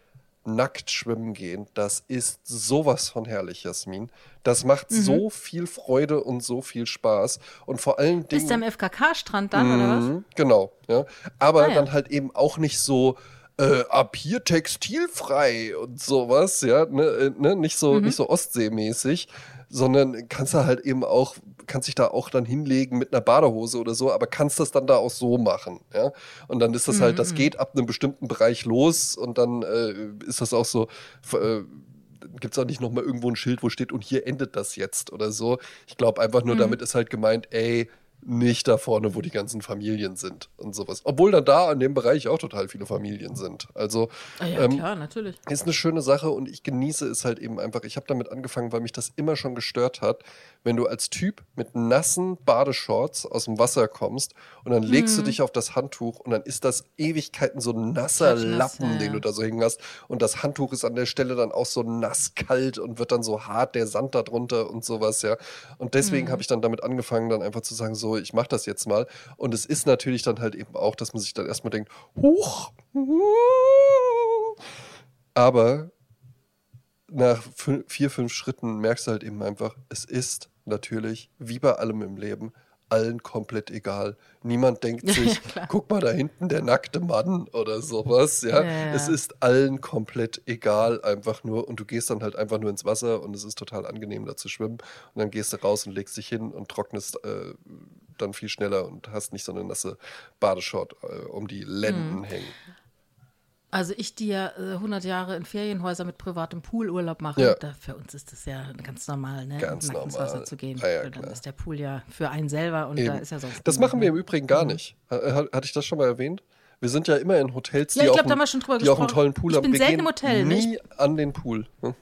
nackt schwimmen gehen, das ist sowas von herrlich, Jasmin. Das macht Mhm. so viel Freude und so viel Spaß. Und vor allen Dingen. Bist du am F K K-Strand dann, oder was? Mhm, genau, ja. Aber Ah, ja. dann halt eben auch nicht so äh, ab hier textilfrei und sowas, ja, ne, äh, ne? Nicht so, Mhm. nicht so Ostseemäßig, sondern kannst du halt eben auch, kannst dich da auch dann hinlegen mit einer Badehose oder so, aber kannst das dann da auch so machen, ja. Und dann ist das halt, das Mhm. geht ab einem bestimmten Bereich los und dann äh, ist das auch so, äh, gibt es auch nicht nochmal irgendwo ein Schild, wo steht, und hier endet das jetzt oder so. Ich glaube einfach nur, Mhm. damit ist halt gemeint, ey, nicht da vorne, wo die ganzen Familien sind und sowas. Obwohl dann da in dem Bereich auch total viele Familien sind. Also Ah, ja, ähm, klar, natürlich. ist eine schöne Sache und ich genieße es halt eben einfach. Ich habe damit angefangen, weil mich das immer schon gestört hat, wenn du als Typ mit nassen Badeshorts aus dem Wasser kommst und dann legst du Mhm. dich auf das Handtuch und dann ist das Ewigkeiten so ein nasser Klatschnass, Lappen, ja, den ja. du da so hängen hast. Und das Handtuch ist an der Stelle dann auch so nasskalt und wird dann so hart, der Sand da drunter und sowas, ja. Und deswegen Mhm. habe ich dann damit angefangen, dann einfach zu sagen, so, ich mache das jetzt mal. Und es ist natürlich dann halt eben auch, dass man sich dann erstmal denkt, huch, aber nach fün- vier, fünf Schritten merkst du halt eben einfach, es ist natürlich, wie bei allem im Leben, allen komplett egal. Niemand denkt Ja, sich, klar. guck mal da hinten, der nackte Mann oder sowas, ja. Ja, ja. Es ist allen komplett egal, einfach nur. Und du gehst dann halt einfach nur ins Wasser und es ist total angenehm, da zu schwimmen. Und dann gehst du raus und legst dich hin und trocknest äh, dann viel schneller und hast nicht so eine nasse Badeshort äh, um die Lenden Mhm. hängen. Also ich, die ja äh, hundert Jahre in Ferienhäusern mit privatem Poolurlaub mache, Ja. da, für uns ist das ja ganz normal, ne? Ganz nackt ins normal. Wasser zu gehen. Ah, ja, Dann klar. ist der Pool ja für einen selber und da Eben. ist ja sonst Das niemand, machen wir ne? im Übrigen gar nicht. Ha- ha- Hatte ich das schon mal erwähnt? Wir sind ja immer in Hotels, Ja, die, ich auch, glaub, da einen, haben wir schon drüber die auch einen gesprochen. tollen Pool Ich haben. bin Wir selten gehen im Hotel, ne? nie an den Pool. Hm?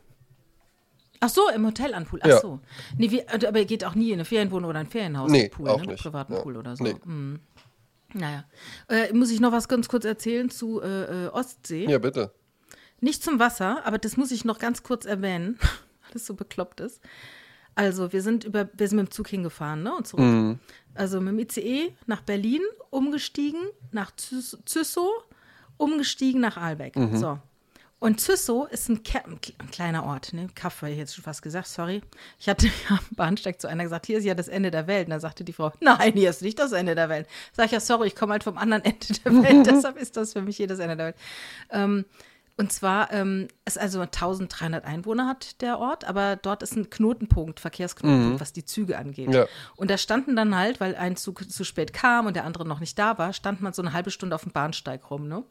Ach so, im Hotel an Pool. Ach Ja. so. Nee, wir, aber ihr geht auch nie in eine Ferienwohnung oder ein Ferienhaus Nee, mit Pool, auch ne? Mit nicht. privaten Ja. Pool oder so. Nee. Hm. Naja. Äh, muss ich noch was ganz kurz erzählen zu äh, äh, Ostsee? Ja, bitte. Nicht zum Wasser, aber das muss ich noch ganz kurz erwähnen, weil es so bekloppt ist. Also, wir sind über, wir sind mit dem Zug hingefahren, ne? Und zurück. Mhm. Also mit dem I C E nach Berlin, umgestiegen nach Züs- Züssow, umgestiegen nach Ahlbeck. Mhm. So. Und Züssow ist ein, Ke- ein kle- ein kleiner Ort, ne? Kaff, habe ich jetzt schon fast gesagt, sorry. Ich hatte ja am Bahnsteig zu einer gesagt, hier ist ja das Ende der Welt. Und dann sagte die Frau, nein, hier ist nicht das Ende der Welt. Sag ich, ja, sorry, ich komme halt vom anderen Ende der Welt, deshalb ist das für mich hier das Ende der Welt. Ähm, und zwar ähm, ist also dreizehnhundert Einwohner hat der Ort, aber dort ist ein Knotenpunkt, Verkehrsknotenpunkt, was die Züge angeht. Ja. Und da standen dann halt, weil ein Zug zu spät kam und der andere noch nicht da war, stand man so eine halbe Stunde auf dem Bahnsteig rum, ne?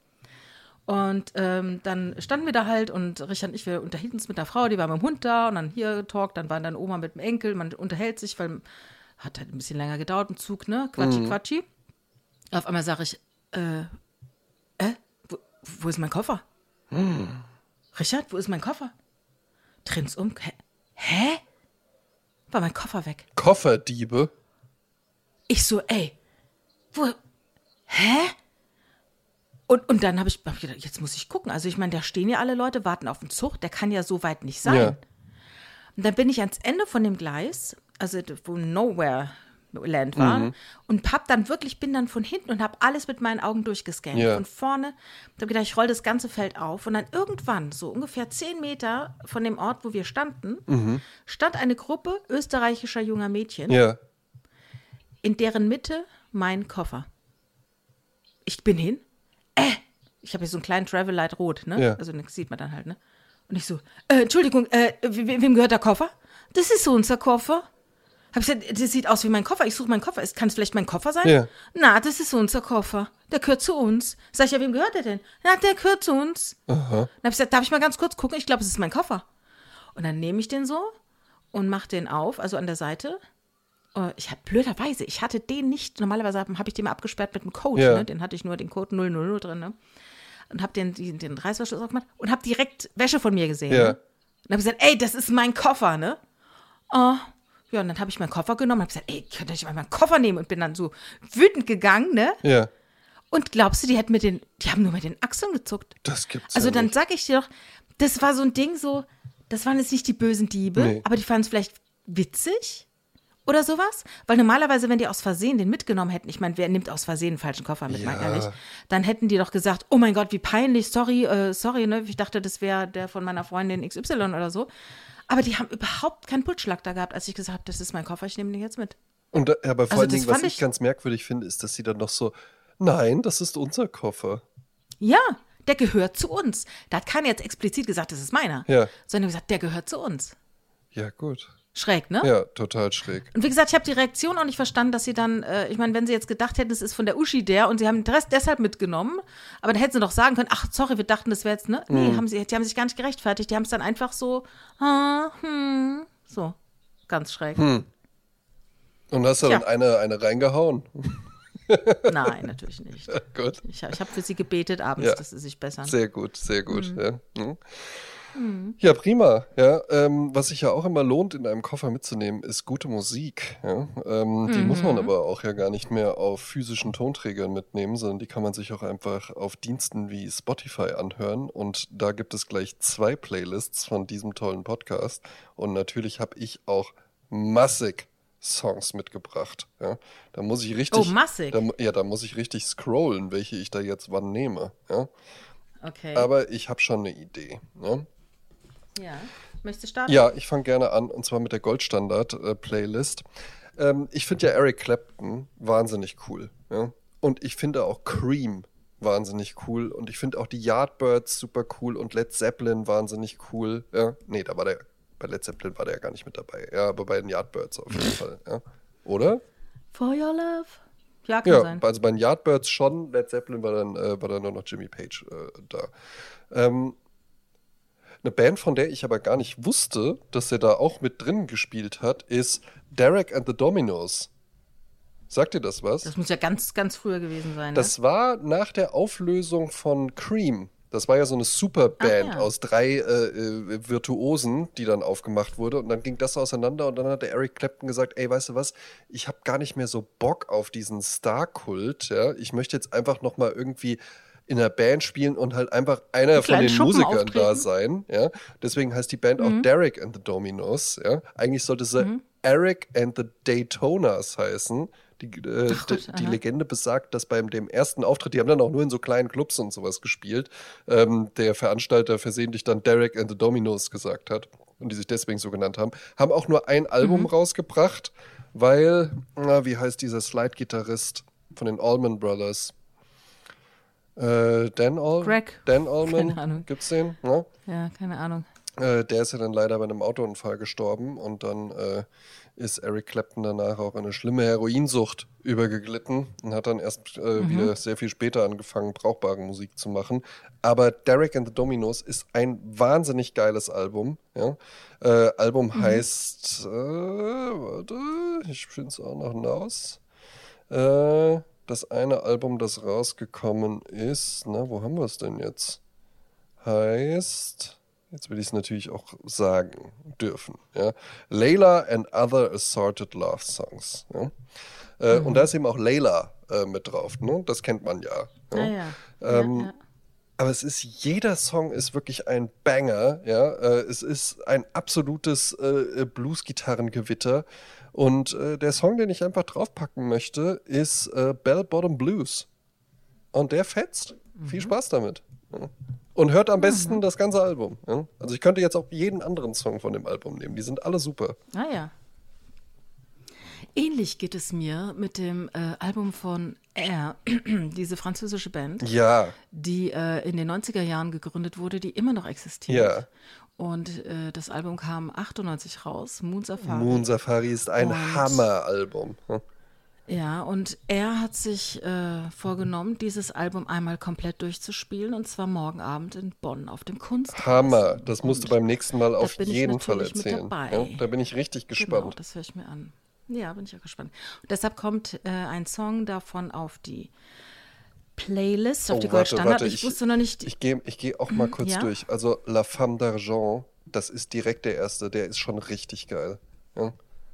Und ähm, dann standen wir da halt und Richard und ich, wir unterhielten uns mit der Frau, die war mit dem Hund da und dann hier getalkt, dann waren dann Oma mit dem Enkel, man unterhält sich, weil hat halt ein bisschen länger gedauert im Zug, ne? Quatschi, quatschi. Auf einmal sage ich, äh, äh, wo, wo ist mein Koffer? Richard, wo ist mein Koffer? Drehens um. Hä? Hä? War mein Koffer weg. Kofferdiebe. Ich so, ey, wo, hä? Und, und dann habe ich, hab ich gedacht, jetzt muss ich gucken. Also ich meine, da stehen ja alle Leute, warten auf den Zug, der kann ja so weit nicht sein. Ja. Und dann bin ich ans Ende von dem Gleis, also wo Nowhere Land war, Mhm. und hab dann wirklich, bin dann von hinten und habe alles mit meinen Augen durchgescannt. Ja. Von vorne, und habe gedacht, ich roll das ganze Feld auf. Und dann irgendwann, so ungefähr zehn Meter von dem Ort, wo wir standen, stand eine Gruppe österreichischer junger Mädchen, Ja. in deren Mitte mein Koffer. Ich bin hin, äh, ich habe hier so einen kleinen Travel-Light rot, ne? Ja. Also das sieht man dann halt, ne? Und ich so, äh, Entschuldigung, äh, we- we- wem gehört der Koffer? Das ist so unser Koffer. Hab ich gesagt, das sieht aus wie mein Koffer. Ich suche meinen Koffer. Kann es vielleicht mein Koffer sein? Ja. Na, das ist unser Koffer. Der gehört zu uns. Sag ich, ja, wem gehört der denn? Na, der gehört zu uns. Aha. Dann hab ich gesagt, darf ich mal ganz kurz gucken? Ich glaube, es ist mein Koffer. Und dann nehme ich den so und mache den auf, also an der Seite. Äh, Ich hatte blöderweise, ich hatte den nicht, normalerweise habe hab ich den mal abgesperrt mit einem Code, Ja. ne? Den hatte ich nur, den Code null null null drin, ne? Und habe den, den, den Reißverschluss aufgemacht und habe direkt Wäsche von mir gesehen. Ja. Ne? Und habe gesagt, ey, das ist mein Koffer, ne? Oh, ja, und dann habe ich meinen Koffer genommen und habe gesagt, ey, könnt ihr nicht mal meinen Koffer nehmen? Und bin dann so wütend gegangen, ne? Ja. Und glaubst du, die hätten mit den, die haben nur mit den Achseln zuckt. Das gibt's Also ja dann nicht. sag ich dir doch, das war so ein Ding so, das waren jetzt nicht die bösen Diebe, Nee. aber die fanden es vielleicht witzig Oder sowas? Weil normalerweise, wenn die aus Versehen den mitgenommen hätten, ich meine, wer nimmt aus Versehen einen falschen Koffer mit, mal Ja. ehrlich, dann hätten die doch gesagt, oh mein Gott, wie peinlich, sorry, äh, sorry, ne? Ich dachte, das wäre der von meiner Freundin X Y oder so. Aber die haben überhaupt keinen Pulsschlag da gehabt, als ich gesagt habe, das ist mein Koffer, ich nehme den jetzt mit. Und da, aber vor Also allen das Dingen, was fand ich ich- ganz merkwürdig finde, ist, dass sie dann noch so, nein, das ist unser Koffer. Ja, der gehört zu uns. Da hat keiner jetzt explizit gesagt, das ist meiner. Ja. Sondern gesagt, der gehört zu uns. Ja, gut. Schräg, ne? Ja, total schräg. Und wie gesagt, ich habe die Reaktion auch nicht verstanden, dass sie dann, äh, ich meine, wenn sie jetzt gedacht hätten, es ist von der Uschi der und sie haben den Rest deshalb mitgenommen, aber dann hätten sie doch sagen können, ach, sorry, wir dachten, das wäre jetzt, ne? Nee, haben sie, die haben sich gar nicht gerechtfertigt. Die haben es dann einfach so, ah, hm, so, ganz schräg. Und hast du Tja. dann eine, eine reingehauen? Nein, natürlich nicht. Gut. Ich, ich habe für sie gebetet abends, Ja. dass sie sich bessern. Sehr gut, sehr gut. Mhm. Ja. Mhm. Ja, prima. Ja, ähm, was sich ja auch immer lohnt, in einem Koffer mitzunehmen, ist gute Musik. Ja? Ähm, Die muss man aber auch ja gar nicht mehr auf physischen Tonträgern mitnehmen, sondern die kann man sich auch einfach auf Diensten wie Spotify anhören. Und da gibt es gleich zwei Playlists von diesem tollen Podcast. Und natürlich habe ich auch massig Songs mitgebracht. Ja? Da muss ich richtig. Oh, massig? Da, mu- ja, da muss ich richtig scrollen, welche ich da jetzt wann nehme. Ja? Okay. Aber ich habe schon eine Idee. Ne? ja. Möchtest du starten? Ja, ich fange gerne an, und zwar mit der Goldstandard-Playlist. Ähm, ich finde ja Eric Clapton wahnsinnig cool. Ja? Und ich finde auch Cream wahnsinnig cool. Und ich finde auch die Yardbirds super cool und Led Zeppelin wahnsinnig cool. Ja? Nee, da war der, bei Led Zeppelin war der ja gar nicht mit dabei. Ja, aber bei den Yardbirds auf jeden Fall. Ja? Oder? For your love? Ja, kann Ja, sein. also bei den Yardbirds schon. Led Zeppelin war dann, äh, war dann nur noch Jimmy Page äh, da. Ähm, Eine Band, von der ich aber gar nicht wusste, dass er da auch mit drin gespielt hat, ist Derek and the Dominos. Sagt dir das was? Das muss ja ganz, ganz früher gewesen sein, ne? Das war nach der Auflösung von Cream. Das war ja so eine Superband Ah, ja. aus drei äh, äh, Virtuosen, die dann aufgemacht wurde. Und dann ging das auseinander und dann hat der Eric Clapton gesagt, ey, weißt du was, ich habe gar nicht mehr so Bock auf diesen Star-Kult. Ja? Ich möchte jetzt einfach noch mal irgendwie in einer Band spielen und halt einfach einer von kleinen den Schuppen Musikern da auftreten. sein. Ja? Deswegen heißt die Band auch Derek and the Dominos. Ja? Eigentlich sollte sie Eric and the Daytonas heißen. Die, äh, Ach Gott, die, die aha. Legende besagt, dass beim dem ersten Auftritt, die haben dann auch nur in so kleinen Clubs und sowas gespielt, ähm, der Veranstalter versehentlich dann Derek and the Dominos gesagt hat und die sich deswegen so genannt haben. Haben auch nur ein Album Mhm. rausgebracht, weil, na, wie heißt dieser Slide-Gitarrist von den Allman Brothers? Äh, Dan Allman? Greg? Dan Allman? Keine Ahnung. Gibt's den? Ja? Ja, keine Ahnung. Äh, der ist ja dann leider bei einem Autounfall gestorben und dann äh, ist Eric Clapton danach auch in eine schlimme Heroinsucht übergeglitten und hat dann erst äh, wieder sehr viel später angefangen, brauchbare Musik zu machen. Aber Derek and the Dominos ist ein wahnsinnig geiles Album. Ja? Äh, Album heißt, äh, warte, ich finde es auch noch hinaus. Äh, das eine Album, das rausgekommen ist, na, wo haben wir es denn jetzt? Heißt... Jetzt will ich es natürlich auch sagen dürfen. Ja? Layla and Other Assorted Love Songs. Ja? Äh, Und da ist eben auch Layla äh, mit drauf. Ne? Das kennt man ja. Ah, Ja? ja. Ähm, ja, ja. Aber es ist, jeder Song ist wirklich ein Banger. Ja? Äh, es ist ein absolutes äh, Blues-Gitarrengewitter. Und äh, der Song, den ich einfach draufpacken möchte, ist äh, Bell Bottom Blues. Und der fetzt. Viel Spaß damit. Ja? Und hört am besten das ganze Album. Ja? Also ich könnte jetzt auch jeden anderen Song von dem Album nehmen. Die sind alle super. Ah ja. Ähnlich geht es mir mit dem äh, Album von Air, diese französische Band, Ja, die äh, in den neunziger Jahren gegründet wurde, die immer noch existiert. Ja. Und äh, das Album kam achtundneunzig raus, Moon Safari. Moon Safari ist ein Und- Hammeralbum. Ja? Ja, und er hat sich äh, vorgenommen, dieses Album einmal komplett durchzuspielen, und zwar morgen Abend in Bonn auf dem Kunsthaus. Hammer. Das musst du Und beim nächsten Mal auf bin ich jeden Fall natürlich mit erzählen. dabei. Ja? Da bin ich richtig Genau, gespannt. das höre ich mir an. Ja, bin ich auch gespannt. Und deshalb kommt äh, ein Song davon auf die Playlist, auf Oh, die warte, Goldstandard. warte, Ich, wusste noch nicht. Ich gehe ich geh auch mal kurz ja? durch. Also La Femme d'Argent, das ist direkt der erste. Der ist schon richtig geil. Ja?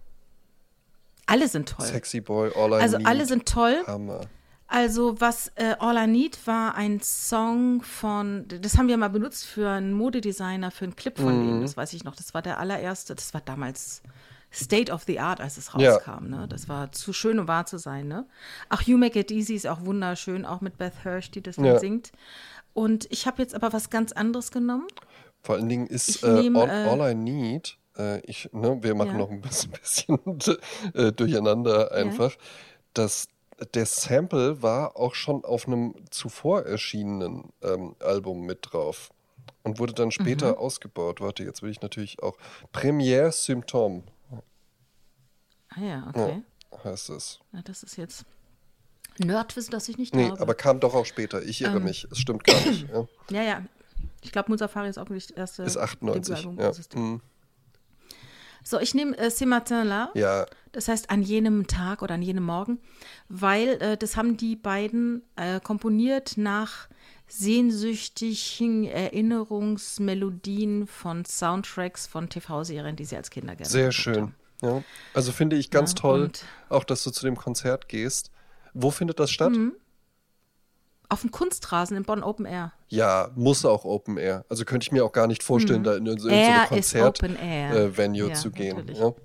alle sind toll. Sexy Boy, All I Also Need. alle sind toll. Hammer. Also was äh, All I Need war ein Song von, das haben wir mal benutzt für einen Modedesigner, für einen Clip von Mhm. dem, das weiß ich noch. Das war der allererste, das war damals State of the Art, als es Ja. rauskam. Ne? Das war zu schön, um wahr zu sein. Ne? Ach, You Make It Easy ist auch wunderschön, auch mit Beth Hirsch, die das dann Ja. singt. Und ich habe jetzt aber was ganz anderes genommen. Vor allen Dingen ist Ich äh, nehm, all, äh, all I Need, äh, ich, ne, wir machen Ja. noch ein bisschen, bisschen äh, durcheinander einfach, dass der Sample war auch schon auf einem zuvor erschienenen ähm, Album mit drauf und wurde dann später Mhm. ausgebaut. Warte, jetzt will ich natürlich auch. Première Symptôme Ah ja, okay. heißt es. Ja, das ist jetzt Nerdwissen, das ich nicht Nee, habe. aber kam doch auch später. Ich irre Ähm. mich. Es stimmt gar nicht. Ja. Ja, ja. Ich glaube, Musafari ist auch wirklich das erste Ist achtundneunzig. Debütalbum. Ja. Das ist- Mhm. So, ich nehme äh, Ce Matin-là. ja, Das heißt an jenem Tag oder an jenem Morgen, weil äh, das haben die beiden äh, komponiert nach sehnsüchtigen Erinnerungsmelodien von Soundtracks von T V-Serien, die sie als Kinder gerne sehr geguckt schön. haben. Ja. Also finde ich ganz Ja, toll, und- auch dass du zu dem Konzert gehst. Wo findet das statt? Auf dem Kunstrasen in Bonn Open Air. Ja, muss auch Open Air. Also könnte ich mir auch gar nicht vorstellen, da in, in so Air eine ist Open Konzert-Venue Air. äh, Ja, zu gehen. natürlich. Ja.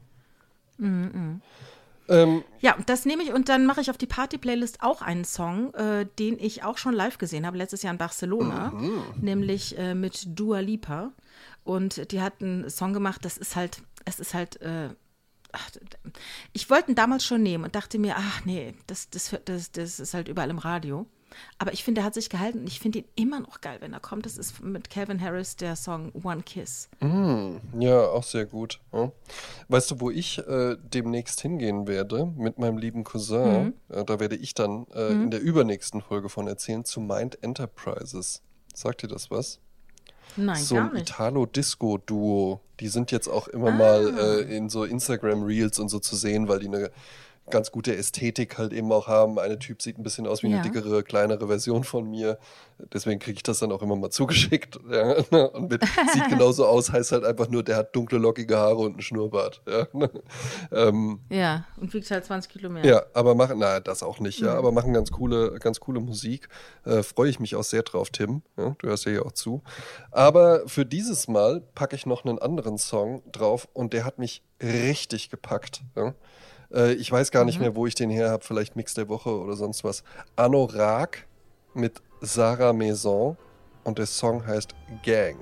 Ähm, Ja, und das nehme ich und dann mache ich auf die Party-Playlist auch einen Song, äh, den ich auch schon live gesehen habe, letztes Jahr in Barcelona, nämlich äh, mit Dua Lipa. Und die hat einen Song gemacht, das ist halt, es ist halt, äh, ach, ich wollte ihn damals schon nehmen und dachte mir, ach nee, das, das, das, das ist halt überall im Radio. Aber ich finde, er hat sich gehalten und ich finde ihn immer noch geil, wenn er kommt. Das ist mit Calvin Harris der Song One Kiss. ja, auch sehr gut. Ja. Weißt du, wo ich äh, demnächst hingehen werde mit meinem lieben Cousin? Äh, da werde ich dann äh, in der übernächsten Folge von erzählen, zu Mind Enterprises. Sagt dir das was? Nein, So gar ein nicht. Italo-Disco-Duo. Die sind jetzt auch immer Ah. mal äh, in so Instagram-Reels und so zu sehen, weil die eine ganz gute Ästhetik halt eben auch haben. Eine Typ sieht ein bisschen aus wie eine Ja. dickere, kleinere Version von mir. Deswegen kriege ich das dann auch immer mal zugeschickt. Ja. Und mit, sieht genauso aus, heißt halt einfach nur, der hat dunkle, lockige Haare und einen Schnurrbart. Ja, ähm, Ja, und wiegt halt zwanzig Kilo mehr. ja, aber machen, na, das auch nicht, ja, Mhm. aber machen ganz coole, ganz coole Musik. Äh, freue ich mich auch sehr drauf, Tim. Ja, du hörst ja hier auch zu. Aber für dieses Mal packe ich noch einen anderen Song drauf und der hat mich richtig gepackt. Ja. Äh, ich weiß gar nicht mehr, wo ich den her habe, vielleicht Mix der Woche oder sonst was. Anorak mit Sarah Maison und der Song heißt Gang.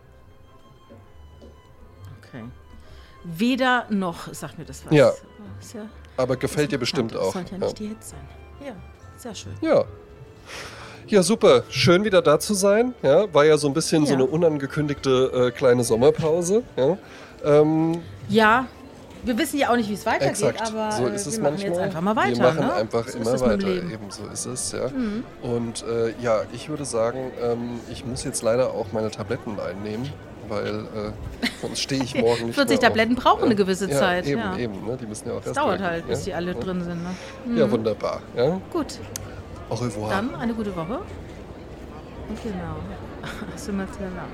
Okay. Weder noch, sagt mir das was. Ja. Aber ist ja Aber gefällt ist dir bestimmt bekannt. auch. Das sollte ja Ja. nicht die Hits sein. Ja, sehr schön. Ja. Ja, super. Schön wieder da zu sein. Ja, war ja so ein bisschen so Ja. eine unangekündigte äh, kleine Sommerpause. Ja. Ähm, Ja, wir wissen ja auch nicht, wie es weitergeht, exakt. aber So äh, ist es wir machen manchmal. jetzt einfach mal weiter. Wir machen ne? einfach so immer ist das mit dem weiter. Leben. Mhm. Eben so ist es, ja. Und äh, ja, ich würde sagen, ähm, ich muss jetzt leider auch meine Tabletten einnehmen, weil äh, sonst stehe ich morgen nicht vierzig mehr Tabletten auf. brauchen eine Ja. gewisse ja, Zeit, Eben, ja. eben. Ne? Die müssen ja auch Es erst dauert mal halt, gehen, bis ja? die alle ja. drin sind. Ne? Ja, wunderbar. Ja. Gut, Au revoir. dann eine gute Woche. Und genau. Ce matin-là.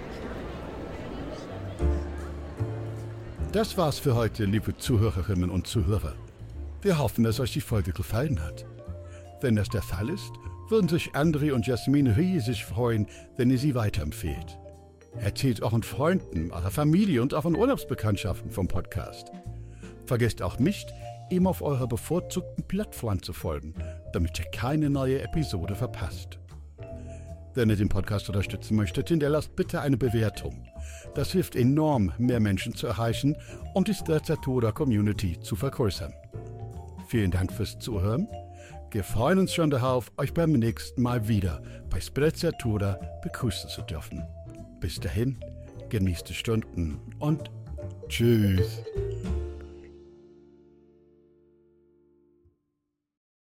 Das war's für heute, liebe Zuhörerinnen und Zuhörer. Wir hoffen, dass euch die Folge gefallen hat. Wenn das der Fall ist, würden sich André und Jasmin riesig freuen, wenn ihr sie weiterempfehlt. Erzählt euren Freunden, eurer Familie und euren Urlaubsbekanntschaften vom Podcast. Vergesst auch nicht, ihm auf eurer bevorzugten Plattform zu folgen, damit ihr keine neue Episode verpasst. Wenn ihr den Podcast unterstützen möchtet, hinterlasst bitte eine Bewertung. Das hilft enorm, mehr Menschen zu erreichen und die Sprezzatura Community zu vergrößern. Vielen Dank fürs Zuhören. Wir freuen uns schon darauf, euch beim nächsten Mal wieder bei Sprezzatura begrüßen zu dürfen. Bis dahin, genießt die Stunden und tschüss.